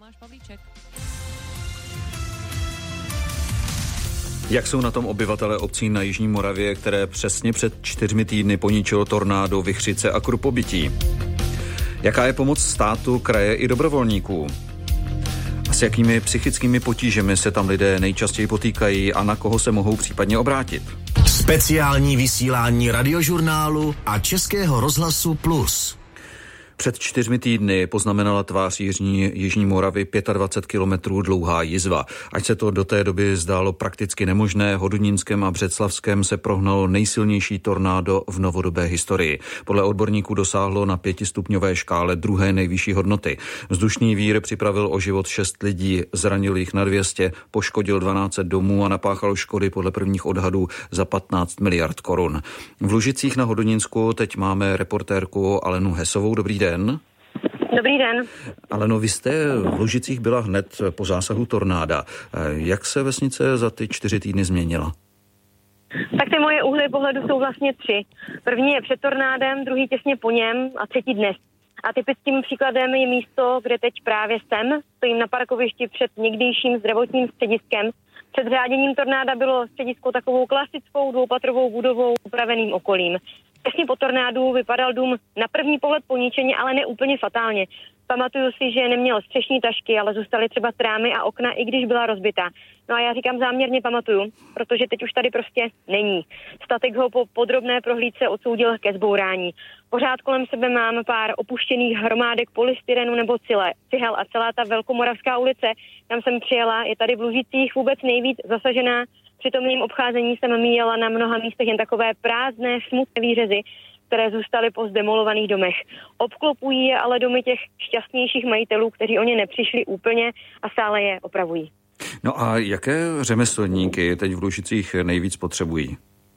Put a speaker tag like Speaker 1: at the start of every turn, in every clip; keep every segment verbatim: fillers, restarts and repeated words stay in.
Speaker 1: Tomáš Pavlíček.
Speaker 2: Jak jsou na tom obyvatelé obcí na Jižní Moravě, které přesně před čtyřmi týdny poničilo tornádo, vichřice a krupobytí? Jaká je pomoc státu, kraje i dobrovolníků? A s jakými psychickými potížemi se tam lidé nejčastěji potýkají a na koho se mohou případně obrátit?
Speaker 3: Speciální vysílání Radiožurnálu a Českého rozhlasu Plus.
Speaker 2: Před čtyřmi týdny poznamenala tvář Jižní, Jižní Moravy dvacet pět kilometrů dlouhá jizva. Ať se to do té doby zdálo prakticky nemožné, Hodonínském a Břeclavském se prohnalo nejsilnější tornádo v novodobé historii. Podle odborníků dosáhlo na pětistupňové škále druhé nejvyšší hodnoty. Vzdušný vír připravil o život šest lidí, zranil jich na dvě stě, poškodil dvanáct set domů a napáchal škody podle prvních odhadů za patnáct miliard korun. V Lužicích na Hodonínsku teď máme reportérku Alenu Hesovou. Dobrý den.
Speaker 4: Dobrý den.
Speaker 2: Aleno, vy jste v Lužicích byla hned po zásahu tornáda. Jak se vesnice za ty čtyři týdny změnila?
Speaker 4: Tak ty moje úhly pohledu jsou vlastně tři. První je před tornádem, druhý těsně po něm a třetí dnes. A typickým příkladem je místo, kde teď právě jsem. Stojím na parkovišti před někdejším zdravotním střediskem. Před řáděním tornáda bylo středisko takovou klasickou dvoupatrovou budovou upraveným okolím. Těsně po tornádu vypadal dům na první pohled poničeně, ale ne úplně fatálně. Pamatuju si, že neměl střešní tašky, ale zůstaly třeba trámy a okna, i když byla rozbitá. No a já říkám záměrně pamatuju, protože teď už tady prostě není. Statek ho po podrobné prohlídce odsoudil ke zbourání. Pořád kolem sebe mám pár opuštěných hromádek polystyrenu nebo cile, cihel a celá ta Velkomoravská ulice, kam jsem přijela, je tady v Lužicích vůbec nejvíc zasažená. Při tom mým obcházení jsem míjela na mnoha místech jen takové prázdné, smutné výřezy, které zůstaly po zdemolovaných domech. Obklopují je ale domy těch šťastnějších majitelů, kteří o ně nepřišli úplně a stále je opravují.
Speaker 2: No a jaké řemeslníky teď v Lužicích nejvíc potřebují?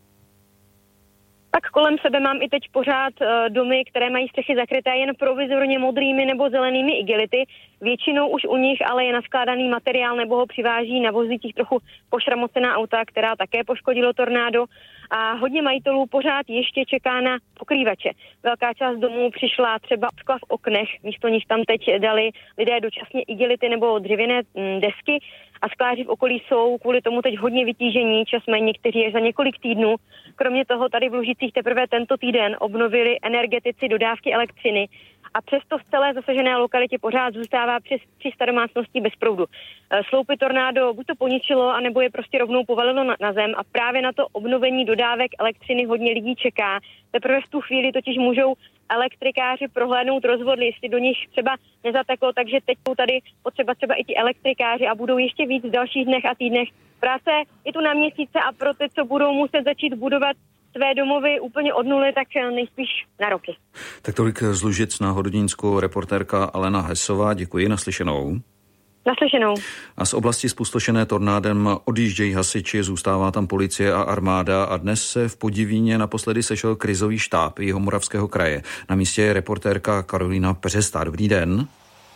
Speaker 4: Tak kolem sebe mám i teď pořád uh, domy, které mají střechy zakryté jen provizorně modrými nebo zelenými igelity. Většinou už u nich ale je naskládaný materiál nebo ho přiváží na vozících trochu pošramocená auta, která také poškodilo tornádo. A hodně majitelů pořád ještě čeká na pokrývače. Velká část domů přišla třeba skla v oknech, místo nich tam teď dali lidé dočasně igelity nebo dřevěné mm, desky. A skláři v okolí jsou kvůli tomu teď hodně vytížení, čas mají někteří až za několik týdnů. Kromě toho tady v Lužicích teprve tento týden obnovili energetici dodávky elektřiny a přesto v celé zasažené lokalitě pořád zůstává přes tři sta domácností bez proudu. Sloupy tornádo buď to poničilo, anebo je prostě rovnou povalilo na, na zem a právě na to obnovení dodávek elektřiny hodně lidí čeká. Teprve v tu chvíli totiž můžou elektrikáři prohlédnout rozvodly, jestli do nich třeba nezateklo, takže teď jsou tady potřeba třeba i ti elektrikáři a budou ještě víc v dalších dnech a týdnech. Práce je tu na měsíce a pro ty, co budou muset začít budovat své domovy úplně od nuly, tak nejspíš na roky.
Speaker 2: Tak tolik z Lužic na Hodonínsku reportérka Alena Hesová. Děkuji, naslyšenou.
Speaker 4: Naslyšenou.
Speaker 2: A z oblasti spustošené tornádem odjíždějí hasiči, zůstává tam policie a armáda a dnes se v Podivíně naposledy sešel krizový štáb Jihomoravského kraje. Na místě je reportérka Karolína Peřestá. Dobrý den.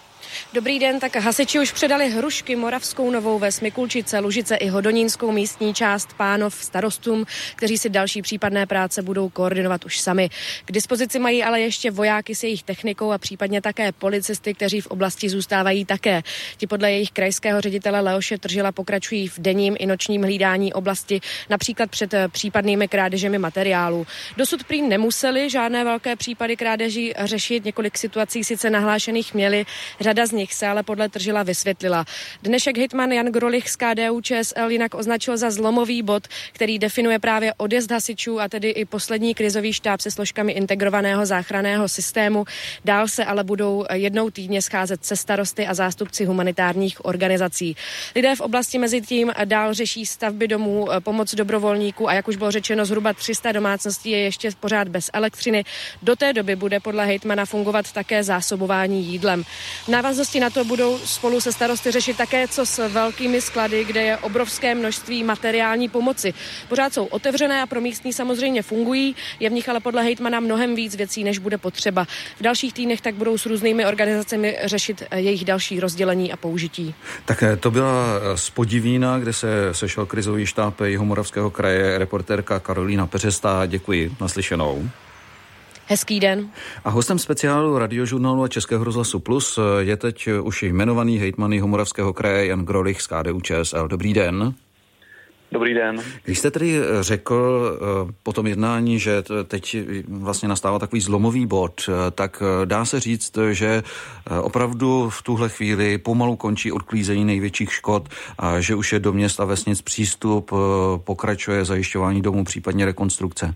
Speaker 1: Dobrý den, tak hasiči už předali Hrušky, Moravskou Novou Ves, Mikulčice, Lužice i Hodonínskou místní část Pánov starostům, kteří si další případné práce budou koordinovat už sami. K dispozici mají ale ještě vojáky s jejich technikou a případně také policisty, kteří v oblasti zůstávají také. Ti podle jejich krajského ředitele Leoše Tržila pokračují v denním i nočním hlídání oblasti, například před případnými krádežemi materiálů. Dosud prý nemuseli žádné velké případy krádeží řešit, několik situací sice nahlášených měli, řada z nich se ale podle Tržila vysvětlila. Dnešek hejtman Jan Grolich z K D U Č S L jinak označil za zlomový bod, který definuje právě odjezd hasičů a tedy i poslední krizový štáb se složkami integrovaného záchranného systému. Dál se ale budou jednou týdně scházet se starosty a zástupci humanitárních organizací. Lidé v oblasti mezi tím dál řeší stavby domů, pomoc dobrovolníků a jak už bylo řečeno, zhruba tři sta domácností je ještě pořád bez elektřiny. Do té doby bude podle hejtmana fungovat také zásobování jídlem. V návaznosti na to budou spolu se starosty řešit také, co s velkými sklady, kde je obrovské množství materiální pomoci. Pořád jsou otevřené a pro místní samozřejmě fungují, je v nich ale podle hejtmana mnohem víc věcí, než bude potřeba. V dalších týdnech tak budou s různými organizacemi řešit jejich další rozdělení a použití.
Speaker 2: Tak to byla z Podivína, kde se sešel krizový štáb Jihomoravského kraje, reportérka Karolína Peřestá. Děkuji, naslyšenou.
Speaker 1: Hezký den.
Speaker 2: A hostem speciálu Radiožurnálu a Českého rozhlasu Plus je teď už jmenovaný hejtman Jihomoravského kraje Jan Grolich z K D U Č S L. Dobrý den.
Speaker 5: Dobrý den.
Speaker 2: Když jste tedy řekl po tom jednání, že teď vlastně nastává takový zlomový bod, tak dá se říct, že opravdu v tuhle chvíli pomalu končí odklízení největších škod a že už je do měst a vesnic přístup, pokračuje zajišťování domů, případně rekonstrukce.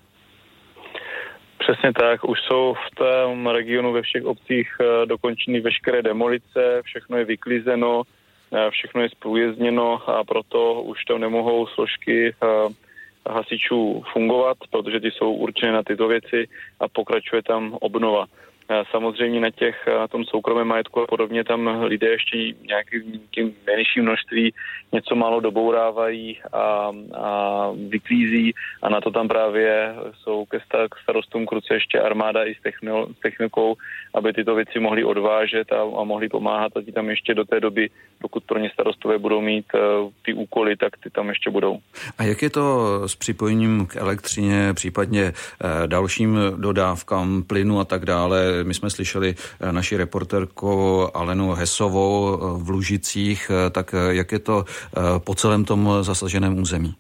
Speaker 5: Přesně tak, už jsou v tom regionu ve všech obcích dokončeny veškeré demolice, všechno je vyklizeno, všechno je zprůjezdněno a proto už tam nemohou složky hasičů fungovat, protože ty jsou určené na tyto věci a pokračuje tam obnova. Samozřejmě na těch, na tom soukromém majetku a podobně tam lidé ještě nějakým menším množství něco málo dobourávají a, a vyklízí a na to tam právě jsou ke starostům Kruce ještě armáda i s, techno, s technikou, aby tyto věci mohli odvážet a, a mohli pomáhat a ti tam ještě do té doby, pokud pro ně starostové budou mít uh, ty úkoly, tak ty tam ještě budou.
Speaker 2: A jak je to s připojením k elektřině, případně uh, dalším dodávkám plynu a tak dále? My jsme slyšeli naši reportérku Alenu Hesovou v Lužicích, tak jak je to po celém tom zasaženém území?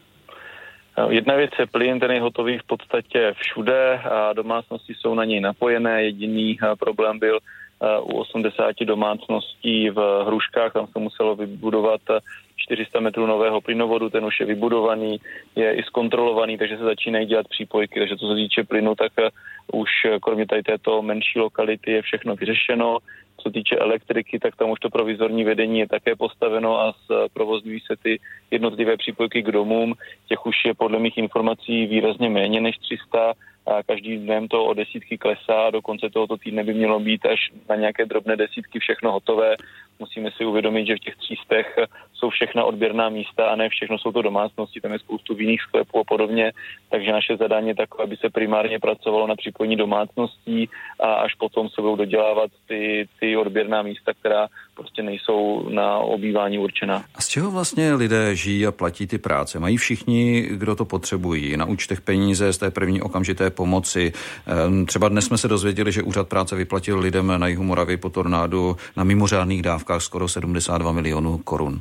Speaker 5: Jedna věc je plyn, ten je hotový v podstatě všude a domácnosti jsou na něj napojené. Jediný problém byl u osmdesáti domácností v Hruškách, tam se muselo vybudovat čtyři sta metrů nového plynovodu, ten už je vybudovaný, je i zkontrolovaný, takže se začínají dělat přípojky, takže co se týče plynu, tak už kromě tady této menší lokality je všechno vyřešeno. Co týče elektriky, tak tam už to provizorní vedení je také postaveno a provozňují se ty jednotlivé přípojky k domům. Těch už je podle mých informací výrazně méně než tři sta a každý dnem to o desítky klesá a do konce tohoto týdne by mělo být až na nějaké drobné desítky všechno hotové. Musíme si uvědomit, že v těch třístech jsou všechna odběrná místa a ne všechno jsou to domácnosti, tam je spoustu vinných sklepů a podobně, takže naše zadání je takové, aby se primárně pracovalo na připojení domácností a až potom se budou dodělávat ty, ty odběrná místa, která prostě nejsou na obývání určená.
Speaker 2: A z čeho vlastně lidé žijí a platí ty práce? Mají všichni, kdo to potřebují, na účtech peníze z té první okamžité pomoci? Třeba dnes jsme se dozvěděli, že Úřad práce vyplatil lidem na jihu Moravy po tornádu na mimořádných dávkách skoro sedmdesát dva milionů korun.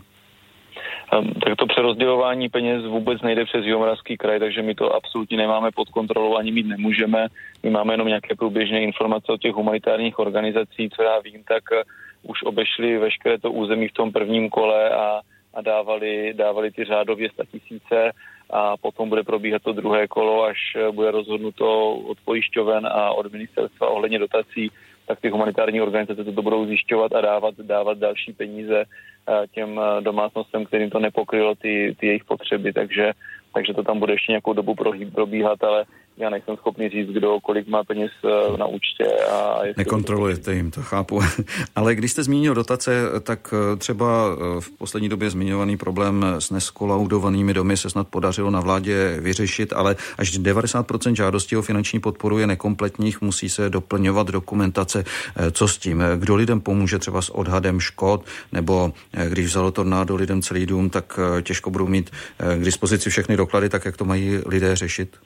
Speaker 5: Tak to přerozdělování peněz vůbec nejde přes Jihomoravský kraj, takže my to absolutně nemáme pod kontrolou, ani mít nemůžeme. My máme jenom nějaké průběžné informace od těch humanitárních organizací, co já vím, tak už obešli veškeré to území v tom prvním kole a, a dávali, dávali ty řádově sta tisíce a potom bude probíhat to druhé kolo, až bude rozhodnuto od pojišťoven a od ministerstva ohledně dotací, tak ty humanitární organizace to budou zjišťovat a dávat, dávat další peníze těm domácnostem, kterým to nepokrylo ty, ty jejich potřeby, takže, takže to tam bude ještě nějakou dobu probíhat, ale já nejsem schopný říct, kdo kolik má peněz na účtě. A
Speaker 2: Nekontrolujete jim, to chápu. Ale když jste zmínil dotace, tak třeba v poslední době zmiňovaný problém s neskolaudovanými domy se snad podařilo na vládě vyřešit, ale až devadesát procent žádostí o finanční podporu je nekompletních, musí se doplňovat dokumentace. Co s tím? Kdo lidem pomůže třeba s odhadem škod, nebo když vzalo tornádo lidem celý dům, tak těžko budou mít k dispozici všechny doklady, tak jak to mají lidé řešit?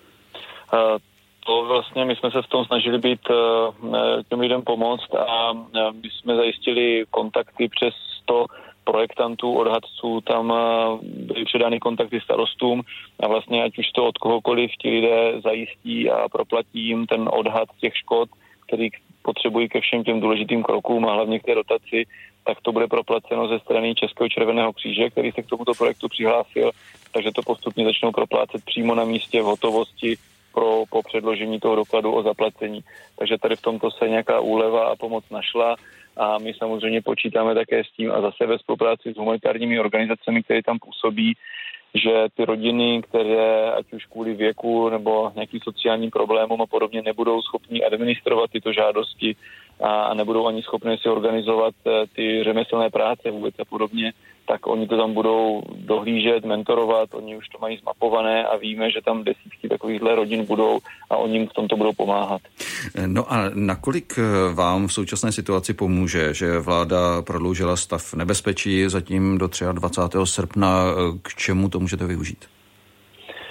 Speaker 5: To vlastně my jsme se v tom snažili být těm lidem pomoct a my jsme zajistili kontakty přes sto projektantů, odhadců, tam byly předány kontakty starostům a vlastně ať už to od kohokoliv ti lidé zajistí a proplatí jim ten odhad těch škod, který potřebují ke všem těm důležitým krokům a hlavně k té dotaci, tak to bude proplaceno ze strany Českého červeného kříže, který se k tomuto projektu přihlásil, takže to postupně začnou proplácet přímo na místě v hotovosti pro, po předložení toho dokladu o zaplacení. Takže tady v tomto se nějaká úleva a pomoc našla a my samozřejmě počítáme také s tím a zase ve spolupráci s humanitárními organizacemi, které tam působí, že ty rodiny, které ať už kvůli věku nebo nějakým sociálním problémům a podobně nebudou schopni administrovat tyto žádosti a nebudou ani schopni si organizovat ty řemeslné práce vůbec a podobně, tak oni to tam budou dohlížet, mentorovat, oni už to mají zmapované a víme, že tam desítky takovýchhle rodin budou a oni jim v tomto budou pomáhat.
Speaker 2: No a nakolik vám v současné situaci pomůže, že vláda prodloužila stav nebezpečí zatím do dvacátého třetího srpna, k čemu to můžete využít?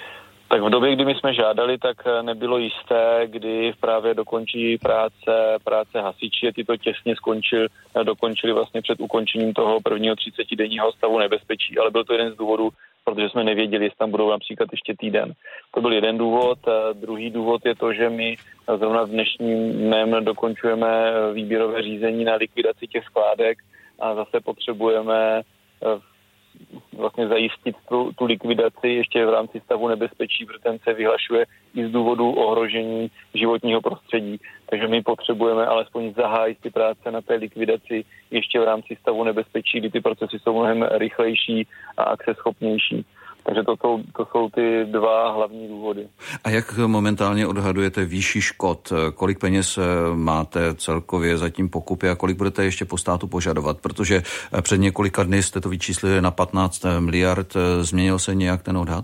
Speaker 5: Tak v době, kdy my jsme žádali, tak nebylo jisté, kdy právě dokončí práce, práce hasiči a ty to těsně skončil, dokončili vlastně před ukončením toho prvního třicetidenního stavu nebezpečí, ale byl to jeden z důvodů, protože jsme nevěděli, jestli tam budou například ještě týden. To byl jeden důvod. Druhý důvod je to, že my zrovna v dnešním dnem dokončujeme výběrové řízení na likvidaci těch skládek a zase potřebujeme vlastně zajistit tu, tu likvidaci ještě v rámci stavu nebezpečí, protože ten se vyhlašuje i z důvodu ohrožení životního prostředí. Takže my potřebujeme alespoň zahájit ty práce na té likvidaci ještě v rámci stavu nebezpečí, kdy ty procesy jsou mnohem rychlejší a akceschopnější. Takže to jsou, to jsou ty dva hlavní důvody.
Speaker 2: A jak momentálně odhadujete výši škod? Kolik peněz máte celkově zatím pokupy a kolik budete ještě po státu požadovat? Protože před několika dny jste to vyčíslili na patnáct miliard. Změnil se nějak ten odhad?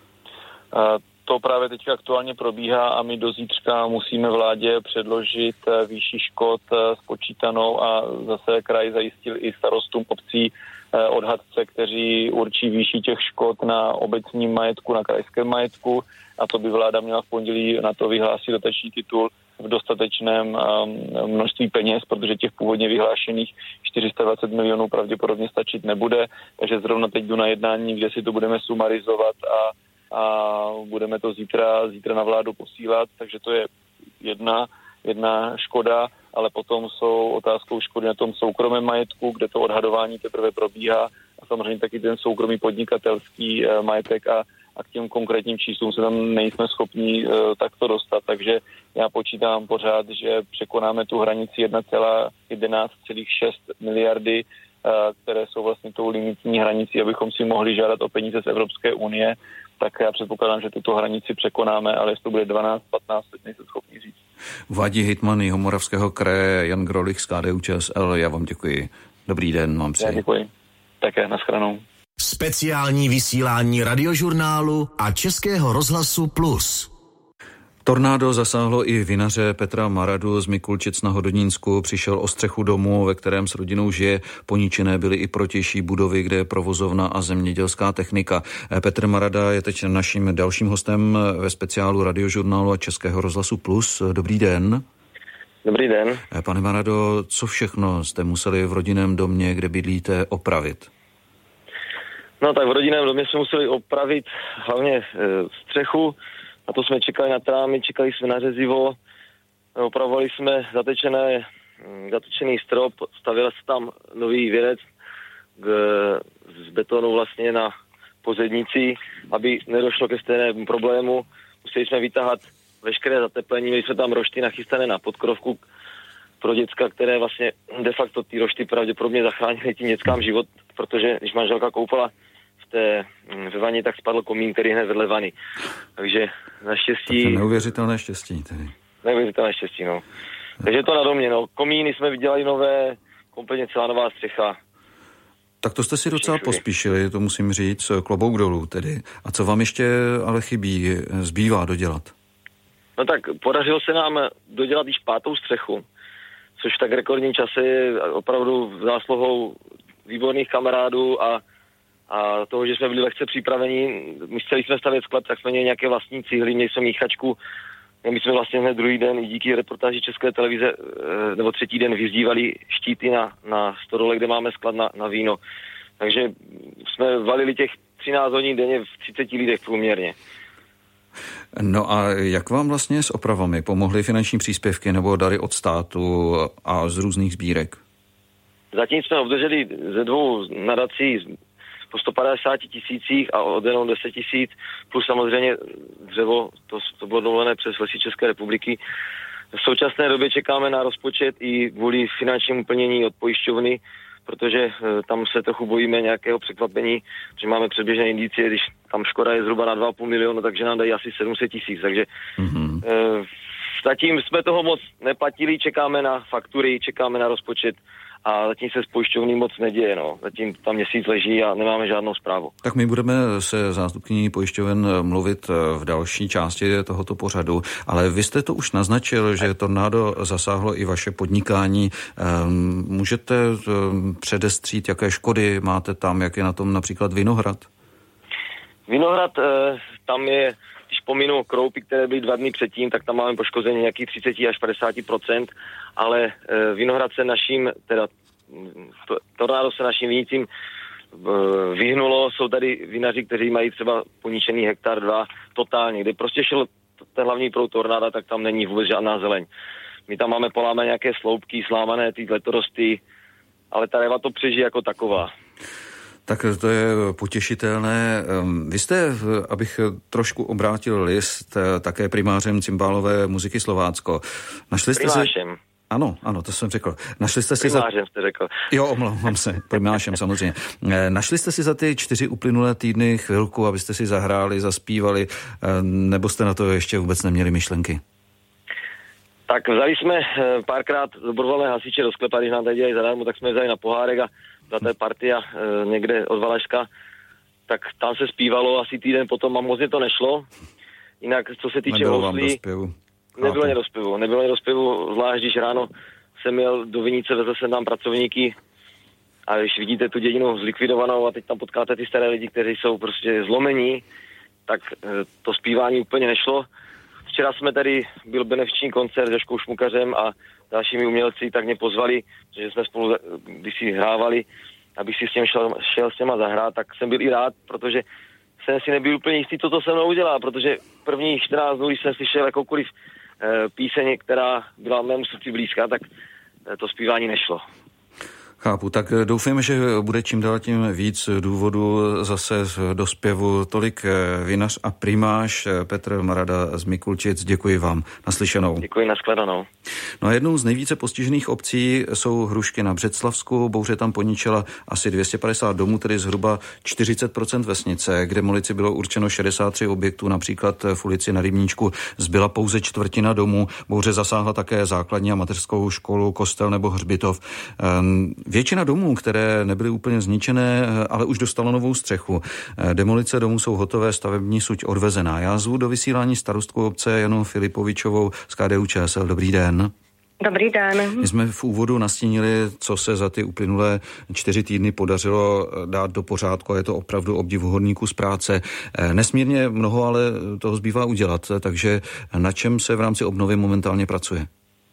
Speaker 5: To právě teď aktuálně probíhá a my do zítřka musíme vládě předložit výši škod spočítanou a zase kraj zajistil i starostům obcí odhadce, kteří určí výši těch škod na obecním majetku, na krajském majetku a to by vláda měla v pondělí na to vyhlásit dotační titul v dostatečném množství peněz, protože těch původně vyhlášených čtyři sta dvacet milionů pravděpodobně stačit nebude, takže zrovna teď jdu na jednání, kde si to budeme sumarizovat a, a budeme to zítra, zítra na vládu posílat, takže to je jedna, jedna škoda, ale potom jsou otázkou škody na tom soukromém majetku, kde to odhadování teprve probíhá a samozřejmě taky ten soukromý podnikatelský majetek a, a k těm konkrétním číslům se tam nejsme schopni uh, takto dostat, takže já počítám pořád, že překonáme tu hranici jedna celá jedenáct celá šest miliardy, uh, které jsou vlastně tou limitní hranicí, abychom si mohli žádat o peníze z Evropské unie, tak já předpokládám, že tuto hranici překonáme, ale jestli to bude dvanáct patnáct, teď nejsem schopný říct.
Speaker 2: Uvádí hejtman Jihomoravského kraje Jan Grolich z K D U Č S L. Já vám děkuji. Dobrý den, mám přeji.
Speaker 5: Já děkuji. Také, nashledanou.
Speaker 3: Speciální vysílání Radiožurnálu a Českého rozhlasu Plus.
Speaker 2: Tornádo zasáhlo i vinaře Petra Maradu z Mikulčic na Hodonínsku. Přišel o střechu domu, ve kterém s rodinou žije. Poničené byly i protější budovy, kde je provozovna a zemědělská technika. Petr Marada je teď naším dalším hostem ve speciálu Radiožurnálu a Českého rozhlasu Plus. Dobrý den.
Speaker 6: Dobrý den.
Speaker 2: Pane Marado, co všechno jste museli v rodinném domě, kde bydlíte, opravit?
Speaker 6: No tak v rodinném domě jsme museli opravit hlavně e, střechu. Na to jsme čekali na trámy, čekali jsme na řezivo, opravovali jsme zatečené, zatečený strop, stavil se tam nový věnec z betonu vlastně na pozednici, aby nedošlo ke stejnému problému. Museli jsme vytáhat veškeré zateplení, měli jsme tam rošty nachystané na podkrovku pro děcka, které vlastně de facto ty rošty pravděpodobně zachránily tím dětskám život, protože když manželka koupala té, ve vaně, tak spadl komín, který hned vedle vany. Takže naštěstí...
Speaker 2: To je neuvěřitelné štěstí tedy.
Speaker 6: Neuvěřitelné štěstí, no. Takže to na domě, no. Komíny jsme vydělali nové, kompletně celá nová střecha.
Speaker 2: Tak to jste si docela pospíšili, to musím říct, klobouk dolů tedy. A co vám ještě ale chybí, zbývá dodělat?
Speaker 6: No tak podařilo se nám dodělat již pátou střechu, což v tak rekordním čase je opravdu zásluhou výborných kamarádů a a toho, že jsme byli lehce připraveni, my chtěli jsme stavět sklad, tak jsme měli nějaké vlastní cihly, měli jsme míchačku, my jsme vlastně hned druhý den i díky reportáži České televize, nebo třetí den vyzdívali štíty na, na stodole, kde máme sklad na, na víno. Takže jsme valili těch třináct hodin denně v třiceti lidech průměrně.
Speaker 2: No a jak vám vlastně s opravami pomohly finanční příspěvky nebo dary od státu a z různých sbírek?
Speaker 6: Zatím jsme obdrželi ze dvou nadací po sto padesát tisících a od jenom deset tisíc, plus samozřejmě dřevo, to, to bylo dovolené přes Lesy České republiky. V současné době čekáme na rozpočet i kvůli finančnímu plnění od pojišťovny, protože e, tam se trochu bojíme nějakého překvapení, že máme předběžné indicie, když tam škoda je zhruba na dva a půl milionu, takže nám dají asi sedm set tisíc, takže mm-hmm. e, zatím jsme toho moc neplatili, čekáme na faktury, čekáme na rozpočet, a zatím se s pojišťovní moc neděje, no. Zatím tam měsíc leží a nemáme žádnou zprávu.
Speaker 2: Tak my budeme se zástupkyní pojišťoven mluvit v další části tohoto pořadu, ale vy jste to už naznačil, že tornádo zasáhlo i vaše podnikání. Můžete předestřít, jaké škody máte tam, jak je na tom například Vinohrad?
Speaker 6: Vinohrad, tam je, když pominu kroupy, které byly dva dny předtím, tak tam máme poškození nějakých třicet až padesát procent, ale Vinohrad se naším, teda to, tornádo se našim vinícím vyhnulo. Jsou tady vinaři, kteří mají třeba poničený hektar dva totálně, kde prostě šel ten hlavní proud tornáda, tak tam není vůbec žádná zeleň. My tam máme polámané nějaké sloupky, slámané ty letorosty, ale ta réva to přežije jako taková.
Speaker 2: Tak to je potěšitelné. Vy jste, abych trošku obrátil list, také primářem cymbálové muziky Slovácko. Našli jste
Speaker 6: Primášem.
Speaker 2: Si... Ano, ano, to jsem řekl. Našli jste si
Speaker 6: primářem
Speaker 2: za...
Speaker 6: jste řekl.
Speaker 2: Jo, omlouvám se, primášem samozřejmě. Našli jste si za ty čtyři uplynulé týdny chvilku, abyste si zahráli, zaspívali, nebo jste na to ještě vůbec neměli myšlenky?
Speaker 6: Tak vzali jsme párkrát dobrovolné hasiče do sklepa, když nám tady dělají zadarmo, tak jsme je vzali na pohárek a za té partia e, někde od Valašska, tak tam se zpívalo asi týden potom a moc mě to nešlo. Jinak, co se týče housli, nebylo mě do zpěvu. Nebylo mě do zpěvu, zvlášť když ráno jsem jel do Vinice, vezl jsem tam pracovníky a když vidíte tu dědinu zlikvidovanou a teď tam potkáte ty staré lidi, kteří jsou prostě zlomení, tak e, to zpívání úplně nešlo. Včera jsme tady, byl benefiční koncert se Jožkou Šmukařem a dalšími umělci, tak mě pozvali, že jsme spolu když si hrávali, abych si s těm šel, šel s těma zahrát, tak jsem byl i rád, protože jsem si nebyl úplně jistý, co to se mnou udělá, protože první čtrnáct dnů, když jsem slyšel jakoukoliv e, píseň, která byla mému srdci blízká, tak e, to zpívání nešlo.
Speaker 2: Chápu, tak doufejme, že bude čím dál tím víc důvodů zase do zpěvu. Tolik vinař a primáš Petr Marada z Mikulčic. Děkuji vám. Naslyšenou.
Speaker 6: Děkuji, nashledanou.
Speaker 2: No a jednou z nejvíce postižených obcí jsou Hrušky na Břeclavsku. Bouře tam poničila asi dvě stě padesát domů, tedy zhruba čtyřicet procent vesnice. K demolici bylo určeno šedesát tři objektů, například v ulici na Rybníčku zbyla pouze čtvrtina domů. Bouře zasáhla také základní a mateřskou školu, kostel nebo hřbitov. Většina domů, které nebyly úplně zničené, ale už dostalo novou střechu. Demolice domů jsou hotové, stavební suť odvezená. Já zvu do vysílání starostku obce Janu Filipovičovou z K D U Č S L. Dobrý den.
Speaker 7: Dobrý den.
Speaker 2: My jsme v úvodu nastínili, co se za ty uplynulé čtyři týdny podařilo dát do pořádku. Je to opravdu obdivuhodný kus práce. Nesmírně mnoho, ale toho zbývá udělat. Takže na čem se v rámci obnovy momentálně pracuje?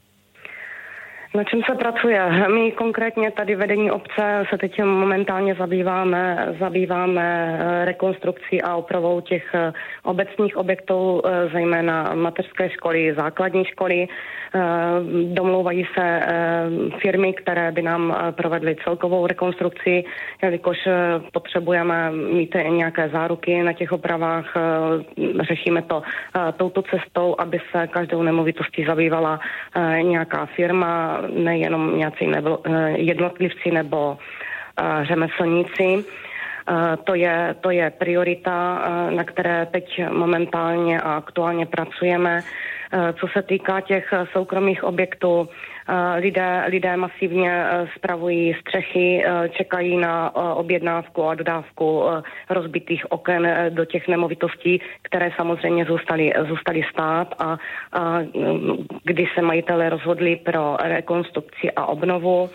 Speaker 7: Na čem se pracuje? My konkrétně tady vedení obce se teď momentálně zabýváme, zabýváme rekonstrukcí a opravou těch obecních objektů, zejména mateřské školy, základní školy. Domlouvají se firmy, které by nám provedly celkovou rekonstrukci, jelikož potřebujeme mít nějaké záruky na těch opravách. Řešíme to touto cestou, aby se každou nemovitostí zabývala nějaká firma, nejenom nějací jednotlivci nebo řemeslníci. To je, to je priorita, na které teď momentálně a aktuálně pracujeme. Co se týká těch soukromých objektů, lidé, lidé masivně spravují střechy, čekají na objednávku a dodávku rozbitých oken do těch nemovitostí, které samozřejmě zůstaly, zůstaly stát a, a kdy se majitelé rozhodli pro rekonstrukci a obnovu.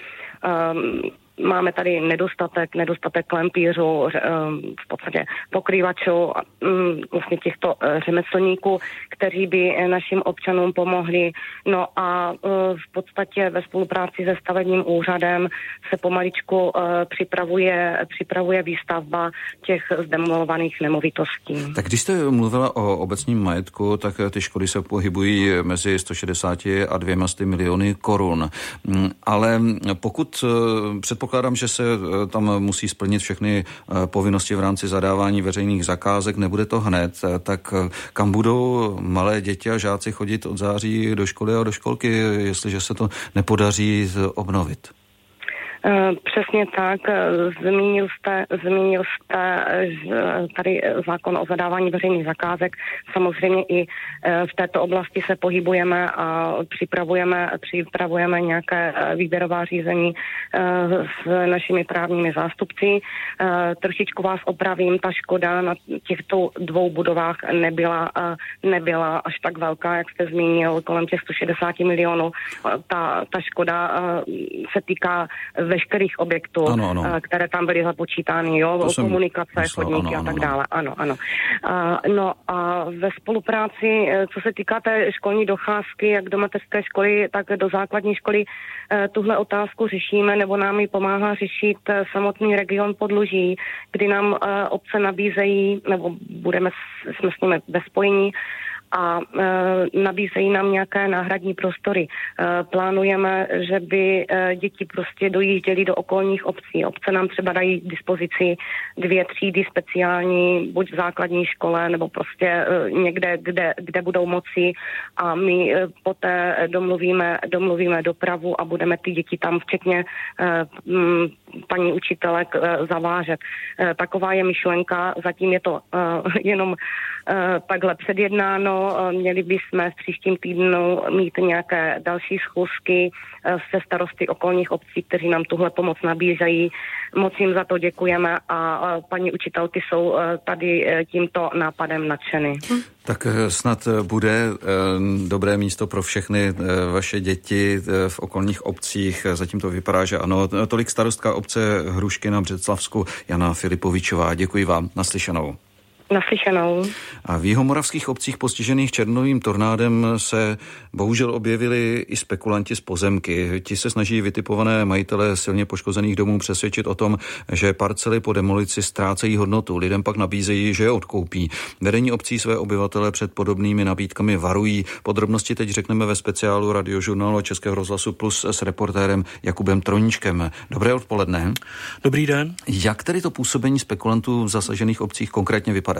Speaker 7: Máme tady nedostatek, nedostatek klempířů, v podstatě pokrývačů, vlastně těchto řemeslníků, kteří by našim občanům pomohli. No a v podstatě ve spolupráci se stavebním úřadem se pomaličku připravuje, připravuje výstavba těch zdemolovaných nemovitostí.
Speaker 2: Tak když jste mluvila o obecním majetku, tak ty škody se pohybují mezi sto šedesát a dvěma miliony korun. Ale pokud předpokládám, Předpokládám, že se tam musí splnit všechny povinnosti v rámci zadávání veřejných zakázek, nebude to hned, tak kam budou malé děti a žáci chodit od září do školy a do školky, jestliže se to nepodaří obnovit?
Speaker 7: Přesně tak. Zmínil jste, zmínil jste tady zákon o zadávání veřejných zakázek. Samozřejmě i v této oblasti se pohybujeme a připravujeme, připravujeme nějaké výběrová řízení s našimi právními zástupci. Trošičku vás opravím, ta škoda na těchto dvou budovách nebyla, nebyla až tak velká, jak jste zmínil, kolem těch sto šedesát milionů. Ta, ta škoda se týká veškerých objektů,
Speaker 2: ano, ano.
Speaker 7: které tam byly započítány, jo, jsem komunikace, myslel, chodníky ano, ano, a tak dále. Ano, ano. No a ve spolupráci, co se týká té školní docházky, jak do mateřské školy, tak do základní školy, tuhle otázku řešíme, nebo nám ji pomáhá řešit samotný region Podluží, kdy nám obce nabízejí, nebo budeme, jsme s nimi ve spojení, a e, nabízejí nám nějaké náhradní prostory. E, plánujeme, že by e, děti prostě dojížděly do okolních obcí. Obce nám třeba dají k dispozici dvě třídy speciální, buď v základní škole, nebo prostě e, někde, kde, kde budou moci, a my e, poté domluvíme, domluvíme dopravu a budeme ty děti tam včetně e, m, paní učitelek e, zavážet. E, taková je myšlenka, zatím je to e, jenom e, takhle předjednáno. Měli bychom v příštím týdnu mít nějaké další schůzky se starosty okolních obcí, kteří nám tuhle pomoc nabízejí. Moc jim za to děkujeme a paní učitelky jsou tady tímto nápadem nadšeny.
Speaker 2: Tak snad bude dobré místo pro všechny vaše děti v okolních obcích. Zatím to vypadá, že ano. Tolik starostka obce Hrušky na Břeclavsku Jana Filipovičová. Děkuji vám. Naslyšenou.
Speaker 7: Naslyšenou.
Speaker 2: A v jihomoravských obcích postižených červnovým tornádem se bohužel objevili i spekulanti z pozemky. Ti se snaží vytipované majitele silně poškozených domů přesvědčit o tom, že parcely po demolici ztrácejí hodnotu. Lidem pak nabízejí, že je odkoupí. Vedení obcí své obyvatele před podobnými nabídkami varují. Podrobnosti teď řekneme ve speciálu Radiožurnálu Českého rozhlasu Plus s reportérem Jakubem Troníčkem. Dobré odpoledne.
Speaker 8: Dobrý den.
Speaker 2: Jak tedy to působení spekulantů v zasažených obcích konkrétně vypadá?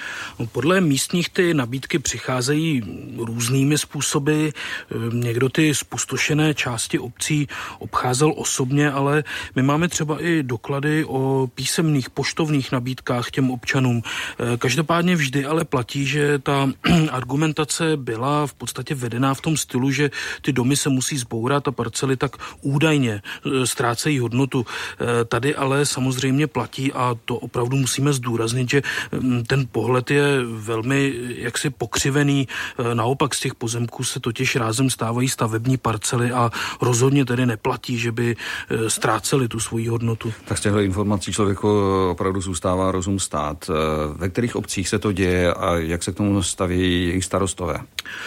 Speaker 8: Podle místních ty nabídky přicházejí různými způsoby. Někdo ty spustošené části obcí obcházel osobně, ale my máme třeba i doklady o písemných poštovních nabídkách těm občanům. Každopádně vždy ale platí, že ta argumentace byla v podstatě vedená v tom stylu, že ty domy se musí zbourat a parcely tak údajně ztrácejí hodnotu. Tady ale samozřejmě platí, a to opravdu musíme zdůraznit, že ten pohled je velmi jaksi pokřivený. Naopak z těch pozemků se totiž rázem stávají stavební parcely a rozhodně tedy neplatí, že by ztráceli tu svoji hodnotu.
Speaker 2: Tak z těchto informací člověku opravdu zůstává rozum stát. Ve kterých obcích se to děje a jak se k tomu staví jejich starostové?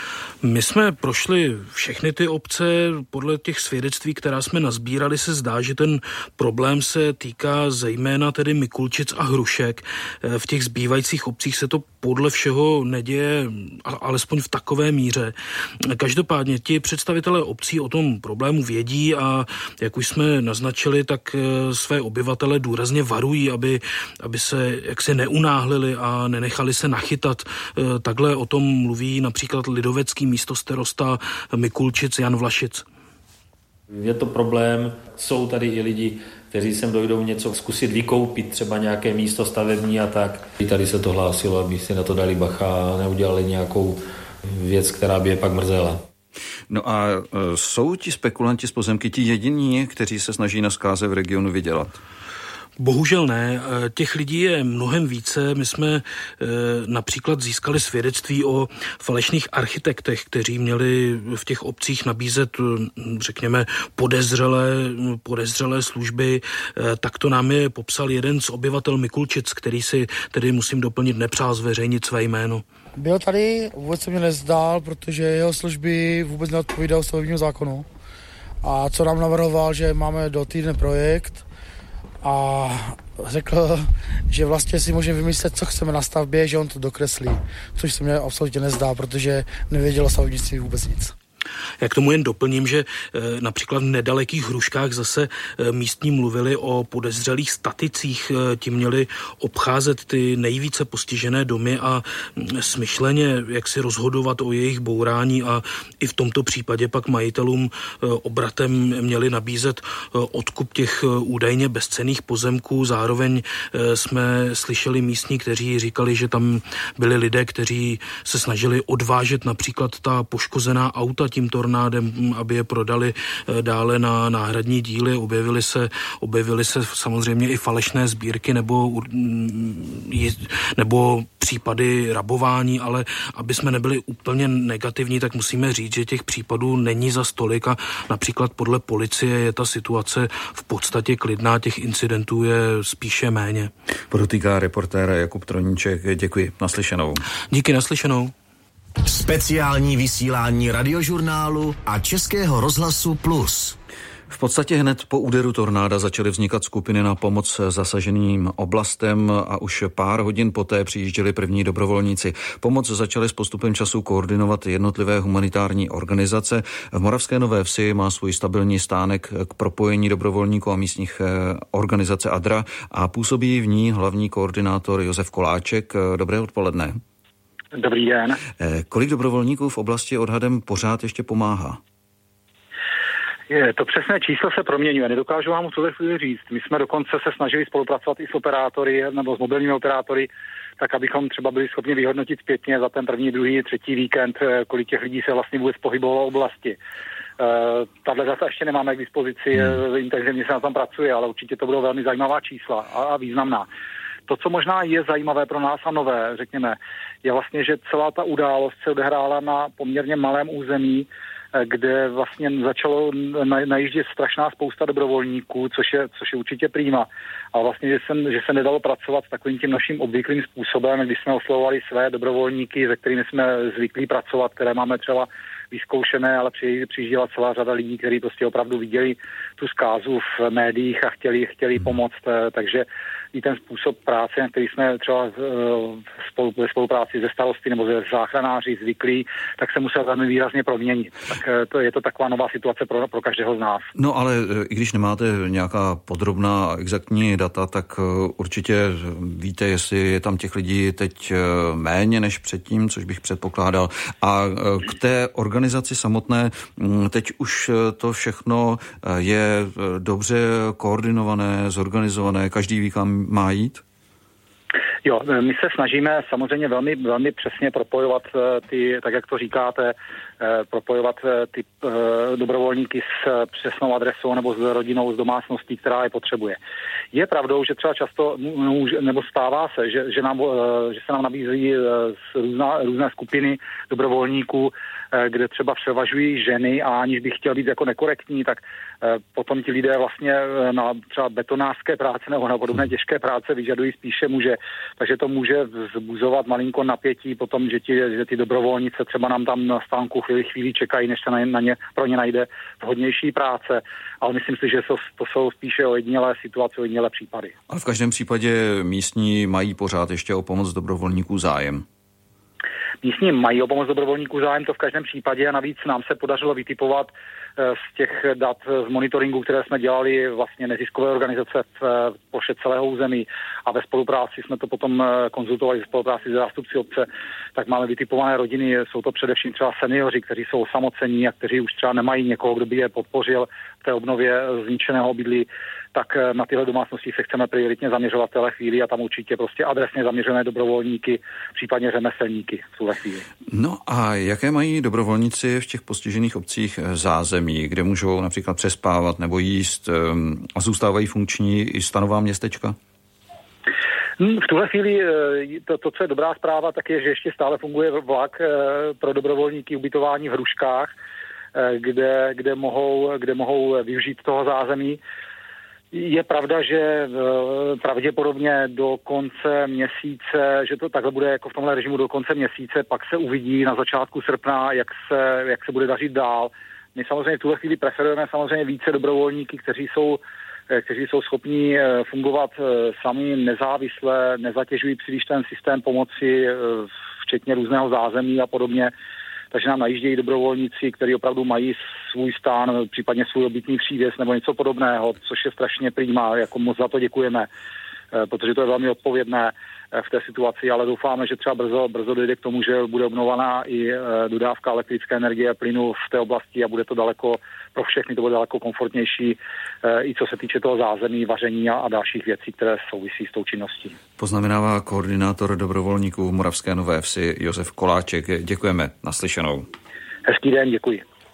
Speaker 8: My jsme prošli všechny ty obce. Podle těch svědectví, která jsme nazbírali, se zdá, že ten problém se týká zejména tedy Mikulčic a Hrušek. V těch zbývajících obcích se to podle všeho neděje alespoň v takové míře. Každopádně ti představitelé obcí o tom problému vědí a jak už jsme naznačili, tak své obyvatele důrazně varují, aby, aby se jaksi neunáhlili a nenechali se nachytat. Takhle o tom mluví například lidovecký místostarosta Mikulčic Jan Vlašic.
Speaker 9: Je to problém, jsou tady i lidi, kteří sem dojdou něco zkusit vykoupit, třeba nějaké místo stavební a tak. I tady se to hlásilo, aby si na to dali bacha a neudělali nějakou věc, která by je pak mrzela.
Speaker 2: No a jsou ti spekulanti z pozemky ti jediní, kteří se snaží na zkáze v regionu vydělat?
Speaker 8: Bohužel ne, těch lidí je mnohem více. My jsme e, například získali svědectví o falešných architektech, kteří měli v těch obcích nabízet, řekněme, podezřelé, podezřelé služby. E, tak to nám je popsal jeden z obyvatel Mikulčic, který si tedy, musím doplnit, nepřál zveřejnit své jméno.
Speaker 10: Byl tady, vůbec se mě nezdál, protože jeho služby vůbec neodpovídaly stavebnímu zákonu. A co nám navrhoval, že máme do týdne projekt, a řekl, že vlastně si můžeme vymyslet, co chceme na stavbě, že on to dokreslí, což se mě absolutně nezdá, protože nevěděl o stavebnictví vůbec nic.
Speaker 8: Já k tomu jen doplním, že e, například v nedalekých Hruškách zase e, místní mluvili o podezřelých staticích. E, ti měli obcházet ty nejvíce postižené domy a e, smyšleně jak si rozhodovat o jejich bourání, a i v tomto případě pak majitelům e, obratem měli nabízet e, odkup těch e, údajně bezcenných pozemků. Zároveň e, jsme slyšeli místní, kteří říkali, že tam byli lidé, kteří se snažili odvážet například ta poškozená auta tím tím tornádem, aby je prodali dále na náhradní díly. Objevily se, objevily se samozřejmě i falešné sbírky nebo, nebo případy rabování, ale aby jsme nebyli úplně negativní, tak musíme říct, že těch případů není za stolik a například podle policie je ta situace v podstatě klidná, těch incidentů je spíše méně.
Speaker 2: Podotýká reportér Jakub Troníček. Děkuji, naslyšenou.
Speaker 8: Díky, naslyšenou.
Speaker 3: Speciální vysílání Radiožurnálu a Českého rozhlasu Plus.
Speaker 2: V podstatě hned po úderu tornáda začaly vznikat skupiny na pomoc zasaženým oblastem a už pár hodin poté přijížděli první dobrovolníci. Pomoc začaly s postupem času koordinovat jednotlivé humanitární organizace. V Moravské Nové Vsi má svůj stabilní stánek k propojení dobrovolníků a místních organizace ADRA a působí v ní hlavní koordinátor Josef Koláček. Dobré odpoledne.
Speaker 11: Dobrý den.
Speaker 2: Kolik dobrovolníků v oblasti odhadem pořád ještě pomáhá?
Speaker 11: Je, to přesné číslo se proměňuje, nedokážu vám v tuhle chvíli říct. My jsme dokonce se snažili spolupracovat i s operátory nebo s mobilními operátory, tak abychom třeba byli schopni vyhodnotit zpětně za ten první, druhý, třetí víkend, kolik těch lidí se vlastně vůbec pohybovalo v oblasti. Tahle data ještě nemáme k dispozici, hmm. intenzivně se na tom pracuje, ale určitě to budou velmi zajímavá čísla a, a významná. To, co možná je zajímavé pro nás a nové, řekněme, je vlastně, že celá ta událost se odehrála na poměrně malém území, kde vlastně začalo najíždět strašná spousta dobrovolníků, což je, což je určitě prima. A vlastně, že se, že se nedalo pracovat s takovým tím naším obvyklým způsobem, když jsme oslovovali své dobrovolníky, se kterými jsme zvyklí pracovat, které máme třeba vyzkoušené, ale přijížděla celá řada lidí, kteří prostě opravdu viděli tu zkázu v médiích a chtěli, chtěli pomoct, takže i ten způsob práce, na který jsme třeba ve spolupráci se starosty nebo se záchranáři zvyklí, tak se musel velmi výrazně proměnit. Tak to je to taková nová situace pro, pro každého z nás.
Speaker 2: No ale i když nemáte nějaká podrobná exaktní data, tak určitě víte, jestli je tam těch lidí teď méně než předtím, což bych předpokládal. A k té organizaci samotné, teď už to všechno je dobře koordinované, zorganizované, každý ví, kam má jít?
Speaker 11: Jo, my se snažíme samozřejmě velmi, velmi přesně propojovat ty, tak jak to říkáte, propojovat ty dobrovolníky s přesnou adresou nebo s rodinou, s domácností, která je potřebuje. Je pravdou, že třeba často, nebo stává se, že, že, nám, že se nám nabízí různá, různé skupiny dobrovolníků, kde třeba převažují ženy a aniž bych chtěl být jako nekorektní, tak potom ti lidé vlastně na třeba betonářské práce nebo na podobné těžké práce vyžadují spíše muže. Takže to může vzbuzovat malinko napětí potom, že, ti, že ty dobrovolnice třeba nám tam na stánku chvíli, chvíli čekají, než se na ně, na ně, pro ně najde vhodnější práce. Ale myslím si, že to, to jsou spíše ojedinělé situace, ojedinělé případy.
Speaker 2: Ale v každém případě místní mají pořád ještě o pomoc dobrovolníků zájem.
Speaker 11: Místní mají o pomoc dobrovolníků zájem, to v každém případě a navíc nám se podařilo vytipovat z těch dat z monitoringu, které jsme dělali vlastně neziskové organizace v ploše celého území a ve spolupráci jsme to potom konzultovali ve spolupráci s zástupci obce, tak máme vytipované rodiny, jsou to především třeba seniori, kteří jsou osamocení a kteří už třeba nemají někoho, kdo by je podpořil v té obnově zničeného obydlí, tak na tyhle domácnosti se chceme prioritně zaměřovat v téhle chvíli a tam určitě prostě adresně zaměřené dobrovolníky, případně řemeslníky v tuhle chvíli.
Speaker 2: No a jaké mají dobrovolníci v těch postižených obcích zázemí, kde můžou například přespávat nebo jíst a zůstávají funkční i stanová městečka?
Speaker 11: V tuhle chvíli to, to, co je dobrá zpráva, tak je, že ještě stále funguje vlak pro dobrovolníky ubytování v Hruškách, kde, kde, mohou, kde mohou využít toho zázemí. Je pravda, že pravděpodobně do konce měsíce, že to takhle bude jako v tomhle režimu do konce měsíce, pak se uvidí na začátku srpna, jak se, jak se bude dařit dál. My samozřejmě v tuhle chvíli preferujeme samozřejmě více dobrovolníky, kteří jsou, kteří jsou schopní fungovat sami nezávisle, nezatěžují příliš ten systém pomoci, včetně různého zázemí a podobně. Takže nám najíždějí dobrovolníci, kteří opravdu mají svůj stán, případně svůj obytný přívěs nebo něco podobného, což je strašně prima, jako moc za to děkujeme, protože to je velmi odpovědné v té situaci, ale doufáme, že třeba brzo, brzo dojde k tomu, že bude obnovovaná i dodávka elektrické energie a plynu v té oblasti a bude to daleko, pro všechny to bude daleko komfortnější, i co se týče toho zázemí, vaření a dalších věcí, které souvisí s tou činností.
Speaker 2: Poznamenává koordinátor dobrovolníků Moravské Nové Vsi Josef Koláček. Děkujeme, naslyšenou.
Speaker 11: Hezký den, děkuji.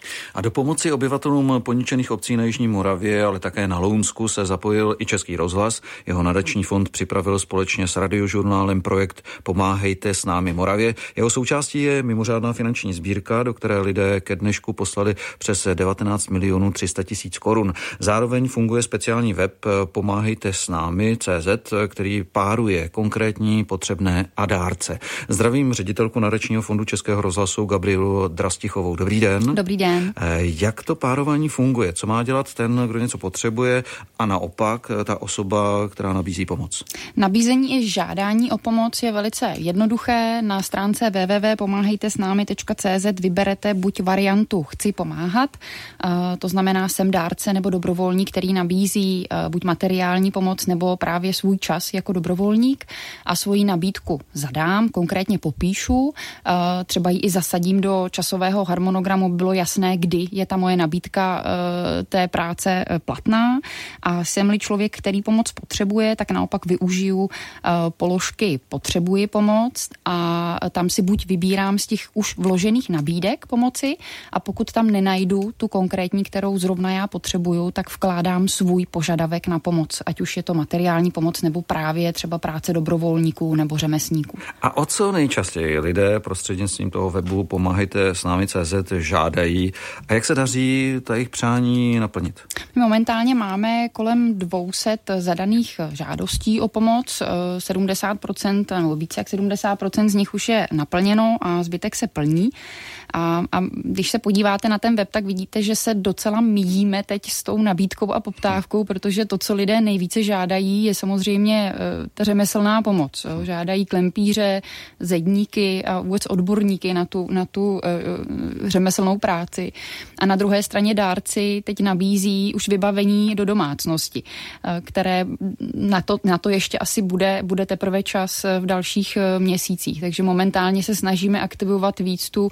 Speaker 2: A do pomoci obyvatelům poničených obcí na Jižní Moravě, ale také na Lounsku se zapojil i Český rozhlas. Jeho nadační fond připravil společně s Radiožurnálem projekt Pomáhejte s námi Moravě. Jeho součástí je mimořádná finanční sbírka, do které lidé ke dnešku poslali přes devatenáct milionů tři sta tisíc korun. Zároveň funguje speciální web Pomáhejte s námi C Z, který páruje konkrétní potřebné a dárce. Zdravím ředitelku nadačního fondu Českého rozhlasu Gabrielu Drastichovou. Dobrý den.
Speaker 12: Dobrý den.
Speaker 2: Jak to párování funguje? Co má dělat ten, kdo něco potřebuje, a naopak ta osoba, která nabízí pomoc?
Speaker 12: Nabízení i žádání o pomoc je velice jednoduché. Na stránce w w w tečka pomáhejte s námi tečka c z vyberete buď variantu chci pomáhat, to znamená jsem dárce nebo dobrovolník, který nabízí buď materiální pomoc nebo právě svůj čas jako dobrovolník, a svoji nabídku zadám, konkrétně popíšu, třeba ji i zasadím do časového harmonogramu, bylo jasné, kdy je ta moje nabídka e, té práce e, platná, a jsem-li člověk, který pomoc potřebuje, tak naopak využiju e, položky potřebuji pomoc a tam si buď vybírám z těch už vložených nabídek pomoci, a pokud tam nenajdu tu konkrétní, kterou zrovna já potřebuju, tak vkládám svůj požadavek na pomoc, ať už je to materiální pomoc nebo právě třeba práce dobrovolníků nebo řemeslníků.
Speaker 2: A o co nejčastěji lidé prostřednictvím toho webu Pomáhejte s námi C Z žádají a jak se daří ta jejich přání naplnit?
Speaker 12: Momentálně máme kolem dvě stě zadaných žádostí o pomoc, sedmdesát procent nebo více jak sedmdesát procent z nich už je naplněno a zbytek se plní. A, a když se podíváte na ten web, tak vidíte, že se docela míjíme teď s tou nabídkou a poptávkou, protože to, co lidé nejvíce žádají, je samozřejmě ta řemeslná pomoc. Žádají klempíře, zedníky a vůbec odborníky na tu, na tu uh, řemeslnou práci. A na druhé straně dárci teď nabízí už vybavení do domácnosti, které na to, na to ještě asi bude, bude teprve čas v dalších měsících. Takže momentálně se snažíme aktivovat víc tu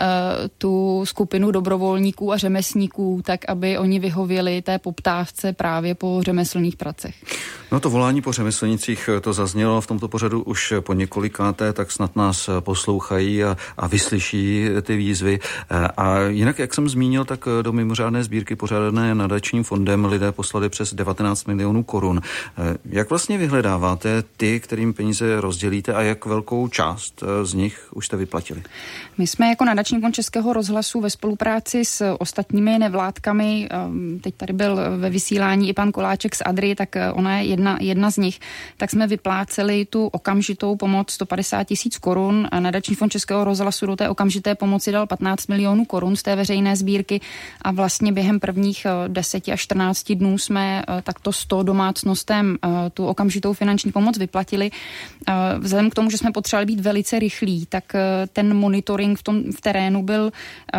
Speaker 12: tu skupinu dobrovolníků a řemeslníků, tak aby oni vyhověli té poptávce právě po řemeslných pracech.
Speaker 2: No to volání po řemeslnicích, to zaznělo v tomto pořadu už po několikáté, tak snad nás poslouchají a, a vyslyší ty výzvy. A jinak, jak jsem zmínil, tak do mimořádné sbírky pořádané nadačním fondem lidé poslali přes devatenáct milionů korun. Jak vlastně vyhledáváte ty, kterým peníze rozdělíte, a jak velkou část z nich už jste vyplatili?
Speaker 12: My jsme jako nadační fond Českého rozhlasu ve spolupráci s ostatními nevládkami, teď tady byl ve vysílání i pan Koláček z Adry, tak ona je jedna, jedna z nich, tak jsme vypláceli tu okamžitou pomoc sto padesát tisíc korun. Nadační fond Českého rozhlasu do té okamžité pomoci dal patnáct milionů korun z té veřejné sbírky a vlastně během prvních deseti až čtrnácti dnů jsme takto sto domácnostem tu okamžitou finanční pomoc vyplatili. Vzhledem k tomu, že jsme potřebovali být velice rychlí, tak ten monitoring v tom v terénu byl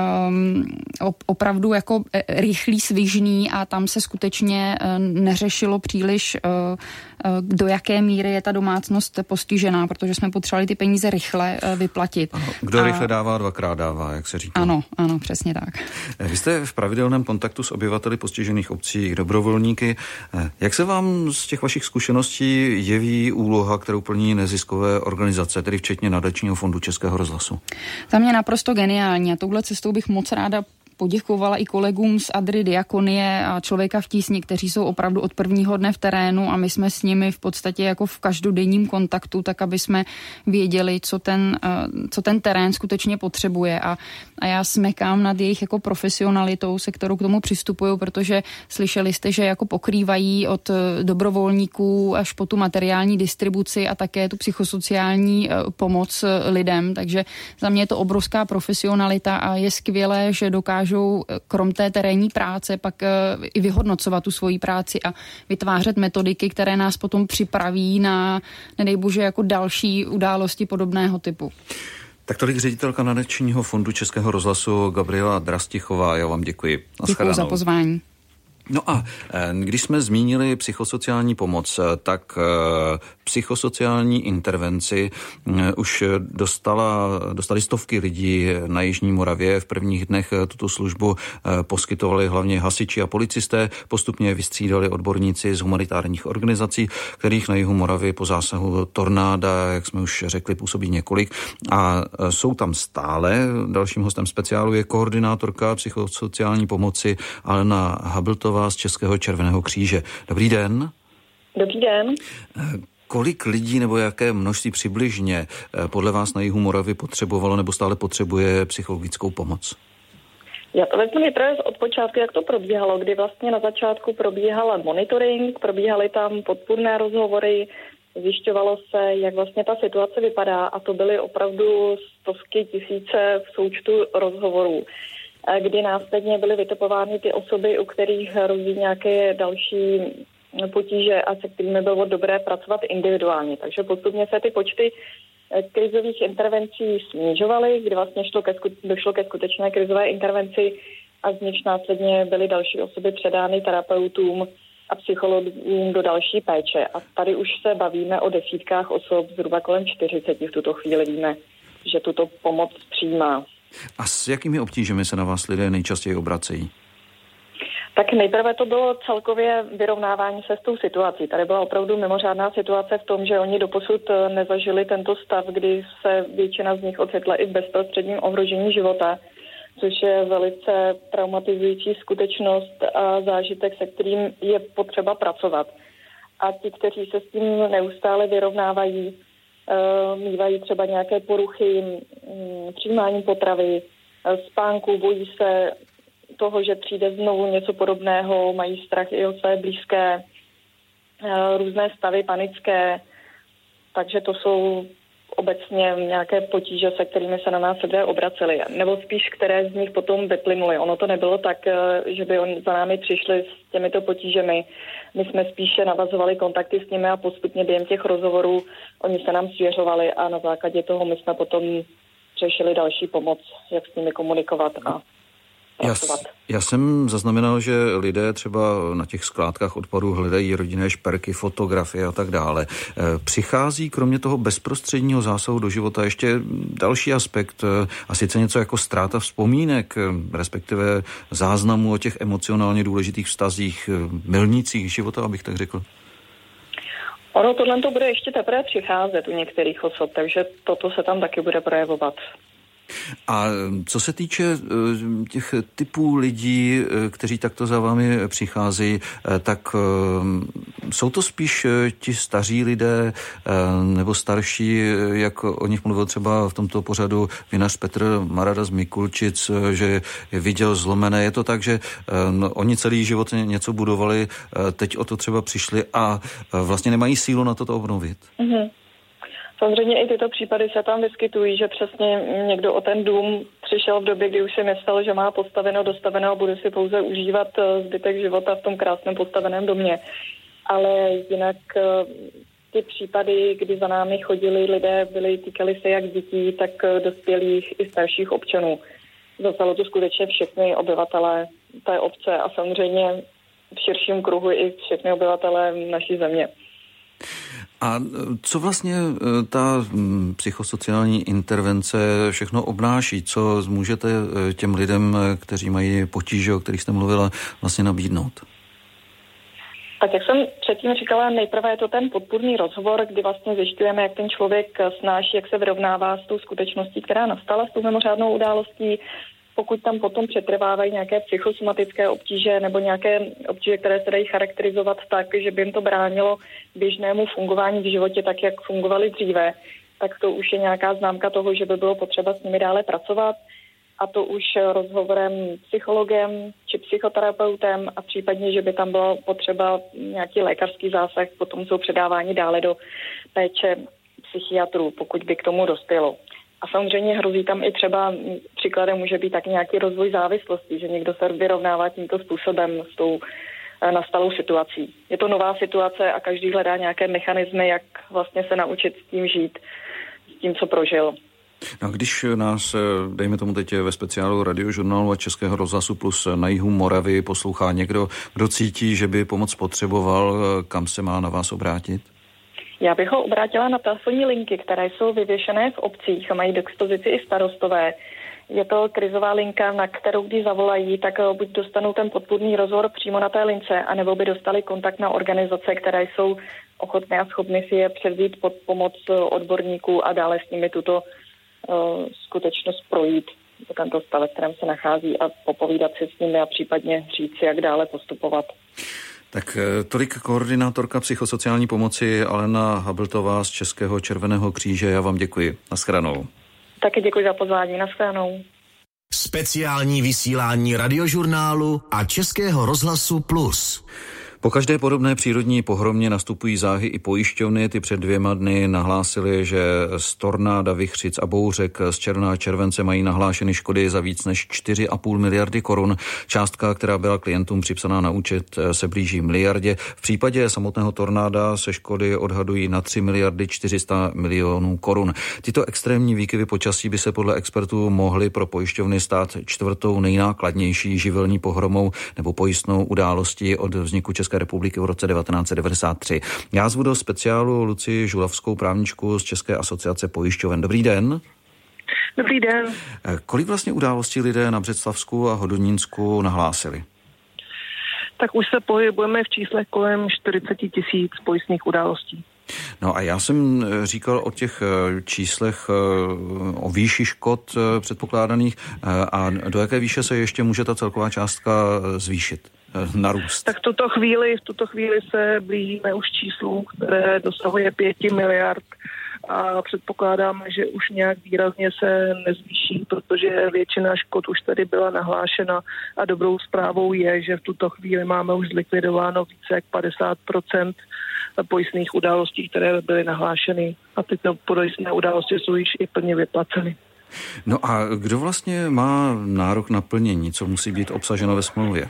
Speaker 12: um, opravdu jako rychlý, svižný a tam se skutečně uh, neřešilo příliš, uh, uh, do jaké míry je ta domácnost postižená, protože jsme potřebovali ty peníze rychle uh, vyplatit.
Speaker 2: Ano, kdo a... rychle dává, dvakrát dává, jak se říká.
Speaker 12: Ano, ano, přesně tak.
Speaker 2: Vy jste v pravidelném kontaktu s obyvateli postižených obcí, dobrovolníky. Jak se vám z těch vašich zkušeností jeví úloha, kterou plní neziskové organizace, tedy včetně nadačního fondu Českého rozhlasu?
Speaker 12: Za mě naprosto geniální a touhle cestou bych moc ráda poděkovala i kolegům z Adry, Diakonie a Člověka v tísni, kteří jsou opravdu od prvního dne v terénu a my jsme s nimi v podstatě jako v každodenním kontaktu, tak aby jsme věděli, co ten, co ten terén skutečně potřebuje a, a já smekám nad jejich jako profesionalitou, se kterou k tomu přistupují, protože slyšeli jste, že jako pokrývají od dobrovolníků až po tu materiální distribuci a také tu psychosociální pomoc lidem, takže za mě je to obrovská profesionalita a je skvělé, že dokážou krom té terénní práce pak i vyhodnocovat tu svoji práci a vytvářet metodiky, které nás potom připraví na, nedej bože, jako další události podobného typu.
Speaker 2: Tak tolik ředitelka nadačního fondu Českého rozhlasu Gabriela Drastichová. Já vám děkuji.
Speaker 12: Děkuji za pozvání.
Speaker 2: No a když jsme zmínili psychosociální pomoc, tak psychosociální intervenci už dostala, dostali stovky lidí na Jižní Moravě. V prvních dnech tuto službu poskytovali hlavně hasiči a policisté. Postupně vystřídali odborníci z humanitárních organizací, kterých na jihu Moravy po zásahu tornáda, jak jsme už řekli, působí několik. A jsou tam stále. Dalším hostem speciálu je koordinátorka psychosociální pomoci Alena Habltová z Českého červeného kříže. Dobrý den.
Speaker 13: Dobrý den.
Speaker 2: Kolik lidí nebo jaké množství přibližně podle vás na jihu Moravy potřebovalo nebo stále potřebuje psychologickou pomoc?
Speaker 13: Já to vezmu nejprve od počátku, jak to probíhalo, kdy vlastně na začátku probíhal monitoring, probíhaly tam podpůrné rozhovory, zjišťovalo se, jak vlastně ta situace vypadá a to byly opravdu stovky tisíce v součtu rozhovorů, kdy následně byly vytipovány ty osoby, u kterých hrozí nějaké další potíže a se kterými bylo dobré pracovat individuálně. Takže postupně se ty počty krizových intervencí snižovaly, kdy vlastně šlo ke, došlo ke skutečné krizové intervenci a z nich následně byly další osoby předány terapeutům a psychologům do další péče. A tady už se bavíme o desítkách osob, zhruba kolem čtyřiceti v tuto chvíli víme, že tuto pomoc přijímá.
Speaker 2: A s jakými obtížemi se na vás lidé nejčastěji obracejí?
Speaker 13: Tak nejprve to bylo celkově vyrovnávání se s tou situací. Tady byla opravdu mimořádná situace v tom, že oni doposud nezažili tento stav, kdy se většina z nich ocitla i v bezprostředním ohrožení života, což je velice traumatizující skutečnost a zážitek, se kterým je potřeba pracovat. A ti, kteří se s tím neustále vyrovnávají, mívají třeba nějaké poruchy přijímání potravy, spánku, bojí se toho, že přijde znovu něco podobného, mají strach i o své blízké, různé stavy panické, takže to jsou obecně nějaké potíže, se kterými se na nás lidé obraceli, nebo spíš, které z nich potom vyplynuly. Ono to nebylo tak, že by oni za námi přišli s těmito potížemi. My jsme spíše navazovali kontakty s nimi a postupně během těch rozhovorů oni se nám svěřovali a na základě toho my jsme potom řešili další pomoc, jak s nimi komunikovat a
Speaker 2: Já, já jsem zaznamenal, že lidé třeba na těch skládkách odpadů hledají rodinné šperky, fotografie a tak dále. Přichází kromě toho bezprostředního zásahu do života ještě další aspekt, a sice něco jako ztráta vzpomínek, respektive záznamů o těch emocionálně důležitých vztazích, milnících života, abych tak řekl.
Speaker 13: Ono tohle to bude ještě teprve přicházet u některých osob, takže toto se tam taky bude projevovat.
Speaker 2: A co se týče těch typů lidí, kteří takto za vámi přicházejí, tak jsou to spíš ti staří lidé nebo starší, jak o nich mluvil třeba v tomto pořadu vinař Petr Marada z Mikulčic, že viděl zlomené. Je to tak, že no, oni celý život něco budovali, teď o to třeba přišli a vlastně nemají sílu na to to obnovit?
Speaker 13: Mm-hmm. Samozřejmě i tyto případy se tam vyskytují, že přesně někdo o ten dům přišel v době, kdy už si myslel, že má postaveno, dostaveno a bude si pouze užívat zbytek života v tom krásném postaveném domě. Ale jinak ty případy, kdy za námi chodili lidé, byly, týkali se jak dětí, tak dospělých i starších občanů. Zastalo to skutečně všechny obyvatelé té obce a samozřejmě v širším kruhu i všechny obyvatelé naší země.
Speaker 2: A co vlastně ta psychosociální intervence všechno obnáší? Co můžete těm lidem, kteří mají potíže, o kterých jste mluvila, vlastně nabídnout?
Speaker 13: Tak jak jsem předtím říkala, nejprve je to ten podpůrný rozhovor, kdy vlastně zjišťujeme, jak ten člověk snáší, jak se vyrovnává s tou skutečností, která nastala, s tou mimořádnou událostí. Pokud tam potom přetrvávají nějaké psychosomatické obtíže nebo nějaké obtíže, které se dají charakterizovat tak, že by jim to bránilo běžnému fungování v životě tak, jak fungovali dříve, tak to už je nějaká známka toho, že by bylo potřeba s nimi dále pracovat. A to už rozhovorem psychologem či psychoterapeutem a případně, že by tam bylo potřeba nějaký lékařský zásah, potom jsou předáváni dále do péče psychiatrů, pokud by k tomu dospělo. A samozřejmě hrozí tam i třeba, příkladem může být taky nějaký rozvoj závislosti, že někdo se vyrovnává tímto způsobem s tou nastalou situací. Je to nová situace a každý hledá nějaké mechanismy, jak vlastně se naučit s tím žít, s tím, co prožil.
Speaker 2: No, když nás, dejme tomu teď ve speciálu Radiožurnálu a Českého rozhlasu Plus na jihu Moravy poslouchá někdo, kdo cítí, že by pomoc potřeboval, kam se má na vás obrátit?
Speaker 13: Já bych ho obrátila na telefonní linky, které jsou vyvěšené v obcích a mají k dispozici i starostové. Je to krizová linka, na kterou když zavolají, tak buď dostanou ten podpůrný rozhovor přímo na té lince, anebo by dostali kontakt na organizace, které jsou ochotné a schopny si je převzít pod pomoc odborníků a dále s nimi tuto uh, skutečnost projít, tento stav, v kterém se nachází, a popovídat si s nimi a případně říct, jak dále postupovat.
Speaker 2: Tak tolik koordinátorka psychosociální pomoci Alena Habltová z Českého červeného kříže. Já vám děkuji. Naschranou.
Speaker 13: Taky děkuji za pozvání. Naschranou.
Speaker 3: Speciální vysílání Radiožurnálu a Českého rozhlasu Plus.
Speaker 2: Po každé podobné přírodní pohromě nastupují záhy i pojišťovny. Ty před dvěma dny nahlásily, že z tornáda, vichřic a bouřek z června a července mají nahlášeny škody za víc než čtyři a půl miliardy korun. Částka, která byla klientům připsaná na účet, se blíží miliardě. V případě samotného tornáda se škody odhadují na tři miliardy čtyři sta milionů korun. Tyto extrémní výkyvy počasí by se podle expertů mohly pro pojišťovny stát čtvrtou nejnákladnější živelní pohromou nebo pojistnou událostí od vzniku České republiky v roce devatenáct set devadesát tři. Já zvu do speciálu Lucii Žulavskou, právničku z České asociace pojišťoven. Dobrý den.
Speaker 14: Dobrý den.
Speaker 2: Kolik vlastně událostí lidé na Břeclavsku a Hodonínsku nahlásili?
Speaker 14: Tak už se pohybujeme v číslech kolem čtyřicet tisíc pojistných událostí.
Speaker 2: No a já jsem říkal o těch číslech, o výši škod předpokládaných, a do jaké výše se ještě může ta celková částka zvýšit, narůst?
Speaker 14: Tak v tuto chvíli, v tuto chvíli se blížíme už číslu, které dosahuje pěti miliard a předpokládáme, že už nějak výrazně se nezvýší, protože většina škod už tady byla nahlášena a dobrou zprávou je, že v tuto chvíli máme už zlikvidováno více jak padesát procent pojistných událostí, které byly nahlášeny, a tyto pojistné události jsou již i plně vyplaceny.
Speaker 2: No a kdo vlastně má nárok na plnění, co musí být obsaženo ve smlouvě?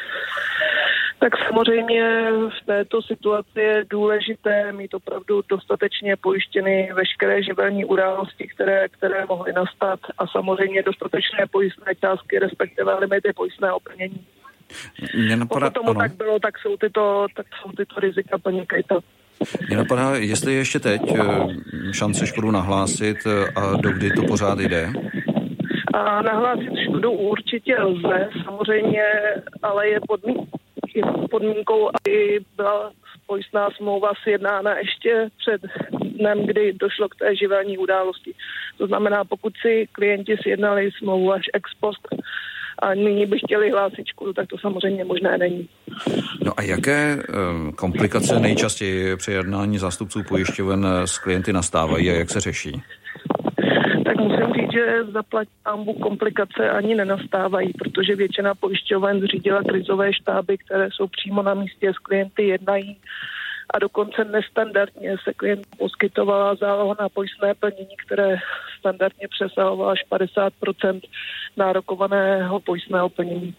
Speaker 14: Tak samozřejmě v této situaci je důležité mít opravdu dostatečně pojištěny veškeré živelní události, které, které mohly nastat, a samozřejmě dostatečné pojistné částky, respektive limity pojistného plnění.
Speaker 2: Napadá,
Speaker 14: Pokud tomu
Speaker 2: ano.
Speaker 14: tak bylo, tak jsou tyto, tak jsou tyto rizika podnikajta.
Speaker 2: Mě napadá, jestli ještě teď šance škodu nahlásit a dokdy to pořád jde?
Speaker 14: A nahlásit škodu určitě lze, samozřejmě, ale je, podmín, je podmínkou, aby byla pojistná smlouva sjednána ještě před dnem, kdy došlo k té živelní události. To znamená, pokud si klienti sjednali smlouvu až ex post a nyní by chtěli hlásit škodu, tak to samozřejmě možné není.
Speaker 2: No a jaké um, komplikace nejčastěji při jednání zástupců pojišťoven s klienty nastávají a jak se řeší?
Speaker 14: Tak musím říct, že zaplať pánbůh komplikace ani nenastávají, protože většina pojišťoven zřídila krizové štáby, které jsou přímo na místě, s klienty jednají, a dokonce nestandardně se klientům poskytovala záloha na pojistné plnění, které standardně přesahovalo až padesát procent nárokovaného pojistného plnění.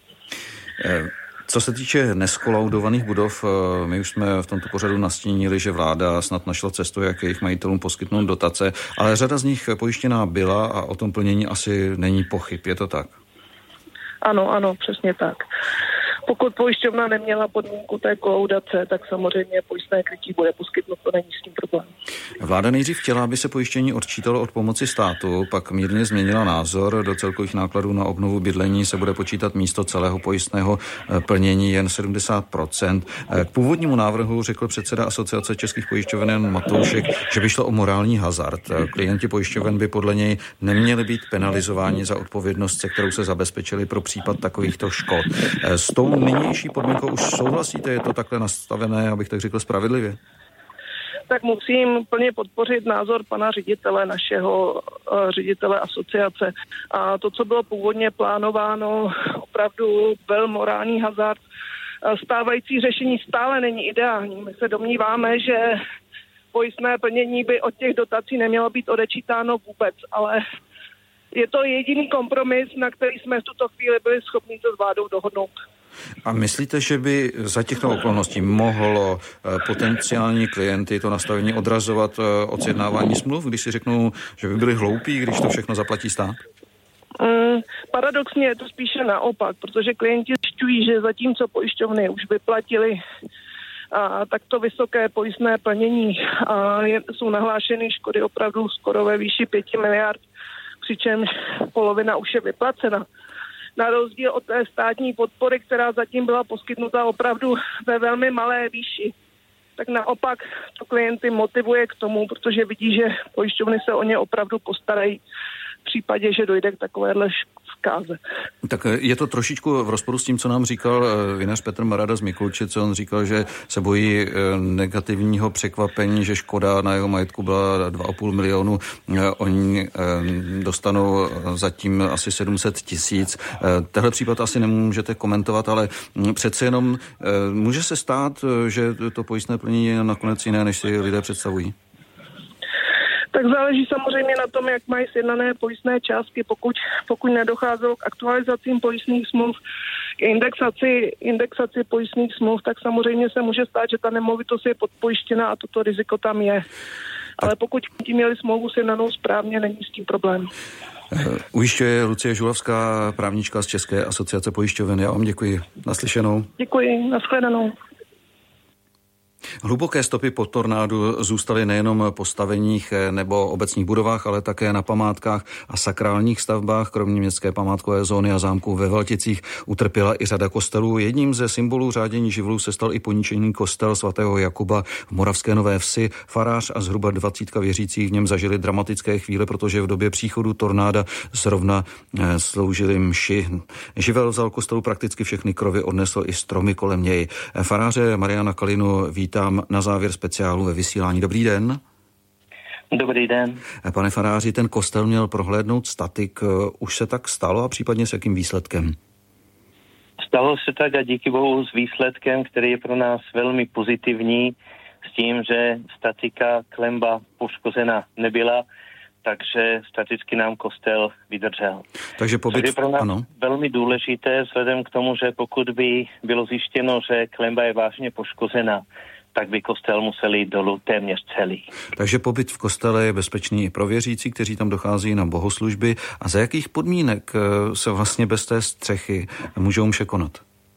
Speaker 2: Co se týče neskolaudovaných budov, my už jsme v tomto pořadu nastínili, že vláda snad našla cestu, jak jejich majitelům poskytnout dotace, ale řada z nich pojištěná byla a o tom plnění asi není pochyb. Je to tak?
Speaker 14: Ano, ano, přesně tak. Pokud pojišťovna neměla podmínku té kolaudace, tak samozřejmě pojistné krytí bude poskytnuto, není s tím problém.
Speaker 2: Vláda nejdřív chtěla, aby se pojištění odčítalo od pomoci státu, pak mírně změnila názor. Do celkových nákladů na obnovu bydlení se bude počítat místo celého pojistného plnění jen sedmdesát procent. K původnímu návrhu řekl předseda Asociace českých pojišťoven Jan Matoušek, že by šlo o morální hazard. Klienti pojišťoven by podle něj neměli být penalizováni za odpovědnost, se kterou se zabezpečili pro případ takovýchto škod. S tou nynější podmínkou už souhlasíte? Je to takhle nastavené, abych tak řekl, spravedlivě?
Speaker 14: Tak musím plně podpořit názor pana ředitele, našeho uh, ředitele asociace. A to, co bylo původně plánováno, opravdu byl morální hazard. Stávající řešení stále není ideální. My se domníváme, že pojistné plnění by od těch dotací nemělo být odečítáno vůbec, ale je to jediný kompromis, na který jsme v tuto chvíli byli schopni se s vládou dohodnout.
Speaker 2: A myslíte, že by za těchto okolností mohlo potenciální klienty to nastavení odrazovat od sjednávání smluv, když si řeknou, že by byli hloupí, když to všechno zaplatí stát?
Speaker 14: Mm, paradoxně je to spíše naopak, protože klienti zjišťují, že zatímco pojišťovny už vyplatili a takto vysoké pojistné plnění a je, jsou nahlášeny škody opravdu skoro ve výši pěti miliard, přičemž polovina už je vyplacena. Na rozdíl od té státní podpory, která zatím byla poskytnuta opravdu ve velmi malé výši, tak naopak to klienty motivuje k tomu, protože vidí, že pojišťovny se o ně opravdu postarají v případě, že dojde k takovéhle zkáze.
Speaker 2: Tak je to trošičku v rozporu s tím, co nám říkal vinař Petr Marada z Mikulčic. On říkal, že se bojí negativního překvapení, že škoda na jeho majetku byla dva a půl milionu. Oni dostanou zatím asi sedm set tisíc. Tehle případ asi nemůžete komentovat, ale přece jenom může se stát, že to pojistné plnění je nakonec jiné, než si lidé představují.
Speaker 14: Tak záleží samozřejmě na tom, jak mají sjednané pojistné částky. Pokud, pokud nedocházelo k aktualizacím pojistných smluv, k indexaci, indexaci pojistných smluv, tak samozřejmě se může stát, že ta nemovitost je podpojištěná a toto riziko tam je. Ale pokud ti měli smlouvu sjednanou správně, není s tím problém.
Speaker 2: Ujišťuje Lucie Žulavská, právnička z České asociace pojišťoven. Já vám děkuji. Naslyšenou.
Speaker 14: Děkuji, nashledanou.
Speaker 2: Hluboké stopy po tornádu zůstaly nejenom po staveních nebo obecních budovách, ale také na památkách a sakrálních stavbách. Kromě městské památkové zóny a zámku ve Valticích utrpěla i řada kostelů. Jedním ze symbolů řádění živlů se stal i poničený kostel svatého Jakuba v Moravské Nové Vsi. Farář a zhruba dvacítka věřících v něm zažili dramatické chvíle, protože v době příchodu tornáda zrovna sloužili mši. Živel vzal kostelu prakticky všechny krovy, odnesl i stromy kolem něj. Faráře Mariana Kalinu vítám na závěr speciálu ve vysílání. Dobrý den.
Speaker 15: Dobrý den.
Speaker 2: Pane faráři, ten kostel měl prohlédnout statik. Už se tak stalo a případně s jakým výsledkem?
Speaker 15: Stalo se tak a díky bohu s výsledkem, který je pro nás velmi pozitivní, s tím, že statika klemba poškozena nebyla, takže staticky nám kostel vydržel.
Speaker 2: Takže pobyt...
Speaker 15: je pro nás
Speaker 2: ano.
Speaker 15: velmi důležité, vzhledem k tomu, že pokud by bylo zjištěno, že klemba je vážně poškozena, tak by kostel musel jít dolů téměř celý.
Speaker 2: Takže pobyt v kostele je bezpečný i pro věřící, kteří tam dochází na bohoslužby. A za jakých podmínek se vlastně bez té střechy můžou mše konat?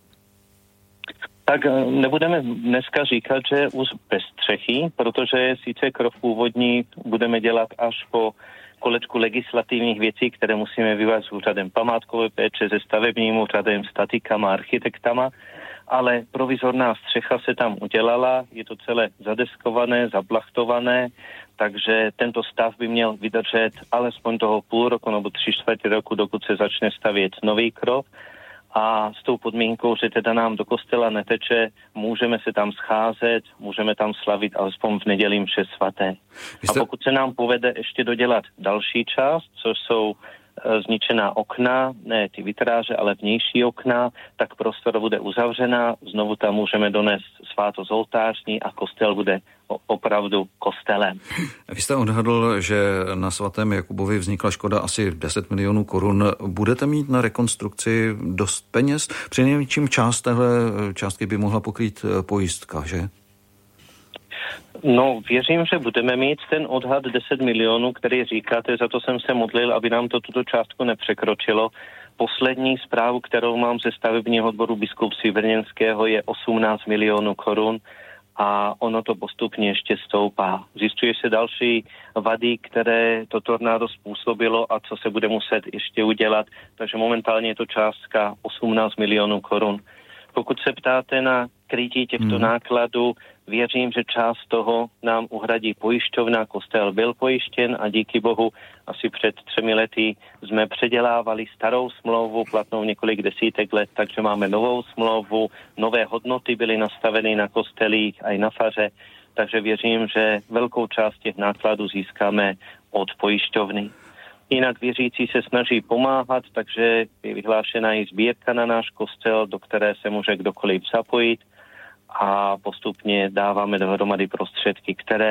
Speaker 15: Tak nebudeme dneska říkat, že už bez střechy, protože sice krov původní budeme dělat až po kolečku legislativních věcí, které musíme vyvést s úřadem památkové péče, se stavebním úřadem, statikama, architektama, ale provizorná střecha se tam udělala, je to celé zadeskované, zablachtované, takže tento stav by měl vydržet alespoň toho půl roku nebo tři čtvrtě roku, dokud se začne stavět nový krov. A s tou podmínkou, že teda nám do kostela neteče, můžeme se tam scházet, můžeme tam slavit alespoň v neděli mše svaté. Jste... A pokud se nám povede ještě dodělat další část, což jsou e, zničená okna, ne ty vitráže, ale vnější okna, tak prostor bude uzavřená, znovu tam můžeme donést svátost oltářní a kostel bude opravdu kostelem.
Speaker 2: Vy jste odhadl, že na svatém Jakubovi vznikla škoda asi deset milionů korun. Budete mít na rekonstrukci dost peněz? Přinejmenším část téhle částky by mohla pokrýt pojistka, že?
Speaker 15: No, věřím, že budeme mít ten odhad deset milionů, který říkáte, za to jsem se modlil, aby nám to tuto částku nepřekročilo. Poslední zprávu, kterou mám ze stavebního odboru biskupství brněnského, je osmnáct milionů korun. A ono to postupně ještě stoupá. Zjišťuje se další vady, které to tornádo způsobilo a co se bude muset ještě udělat. Takže momentálně je to částka osmnáct milionů korun. Pokud se ptáte na krytí těchto hmm. nákladů, věřím, že část toho nám uhradí pojišťovna. Kostel byl pojištěn a díky bohu asi před třemi lety jsme předělávali starou smlouvu, platnou několik desítek let, takže máme novou smlouvu, nové hodnoty byly nastaveny na kostelích a i na faře, takže věřím, že velkou část těch nákladů získáme od pojišťovny. Jinak věřící se snaží pomáhat, takže je vyhlášena i sbírka na náš kostel, do které se může kdokoliv zapojit a postupně dáváme dohromady prostředky, které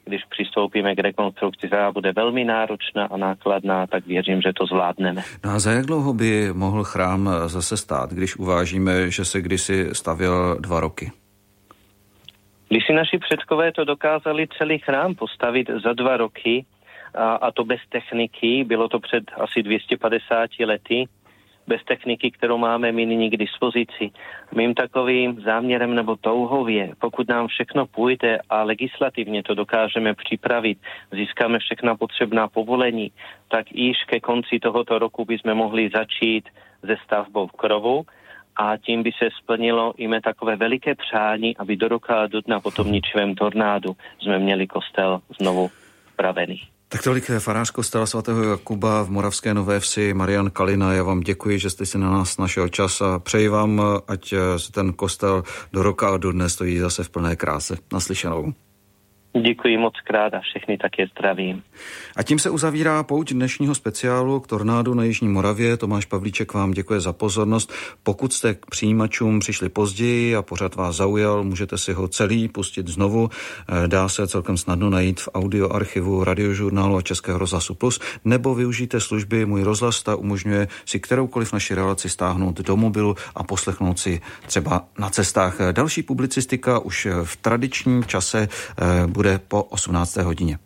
Speaker 15: když přistoupíme k rekonstrukci, která bude velmi náročná a nákladná, tak věřím, že to zvládneme.
Speaker 2: No a za jak dlouho by mohl chrám zase stát, když uvážíme, že se kdysi stavěl dva roky?
Speaker 15: Když si naši předkové to dokázali celý chrám postavit za dva roky, a, a to bez techniky, bylo to před asi dvě stě padesát lety, bez techniky, kterou máme my nyní k dispozici. Mým takovým záměrem nebo touhou je, pokud nám všechno půjde a legislativně to dokážeme připravit, získáme všechna potřebná povolení, tak již ke konci tohoto roku bychom mohli začít se stavbou v krovu a tím by se splnilo i mé takové veliké přání, aby do roka a do dna po tom ničivém tornádu jsme měli kostel znovu spravený.
Speaker 2: Tak tolik farář kostela svatého Jakuba v Moravské Nové Vsi Marian Kalina. Já vám děkuji, že jste si na nás našel čas a přeji vám, ať se ten kostel do roka a do dne stojí zase v plné kráse. Naslyšenou.
Speaker 15: Děkuji moc krát a všechny také zdravím.
Speaker 2: A tím se uzavírá pouť dnešního speciálu k tornádu na Jižní Moravě. Tomáš Pavlíček vám děkuje za pozornost. Pokud jste k přijímačům přišli později a pořad vás zaujal, můžete si ho celý pustit znovu. Dá se celkem snadno najít v audioarchivu Radiožurnálu a Českého rozhlasu Plus, nebo využijte služby Můj rozhlas, ta umožňuje si kteroukoliv naši relaci stáhnout do mobilu a poslechnout si třeba na cestách. Další publicistika už v tradičním čase bude po osmnácté hodině.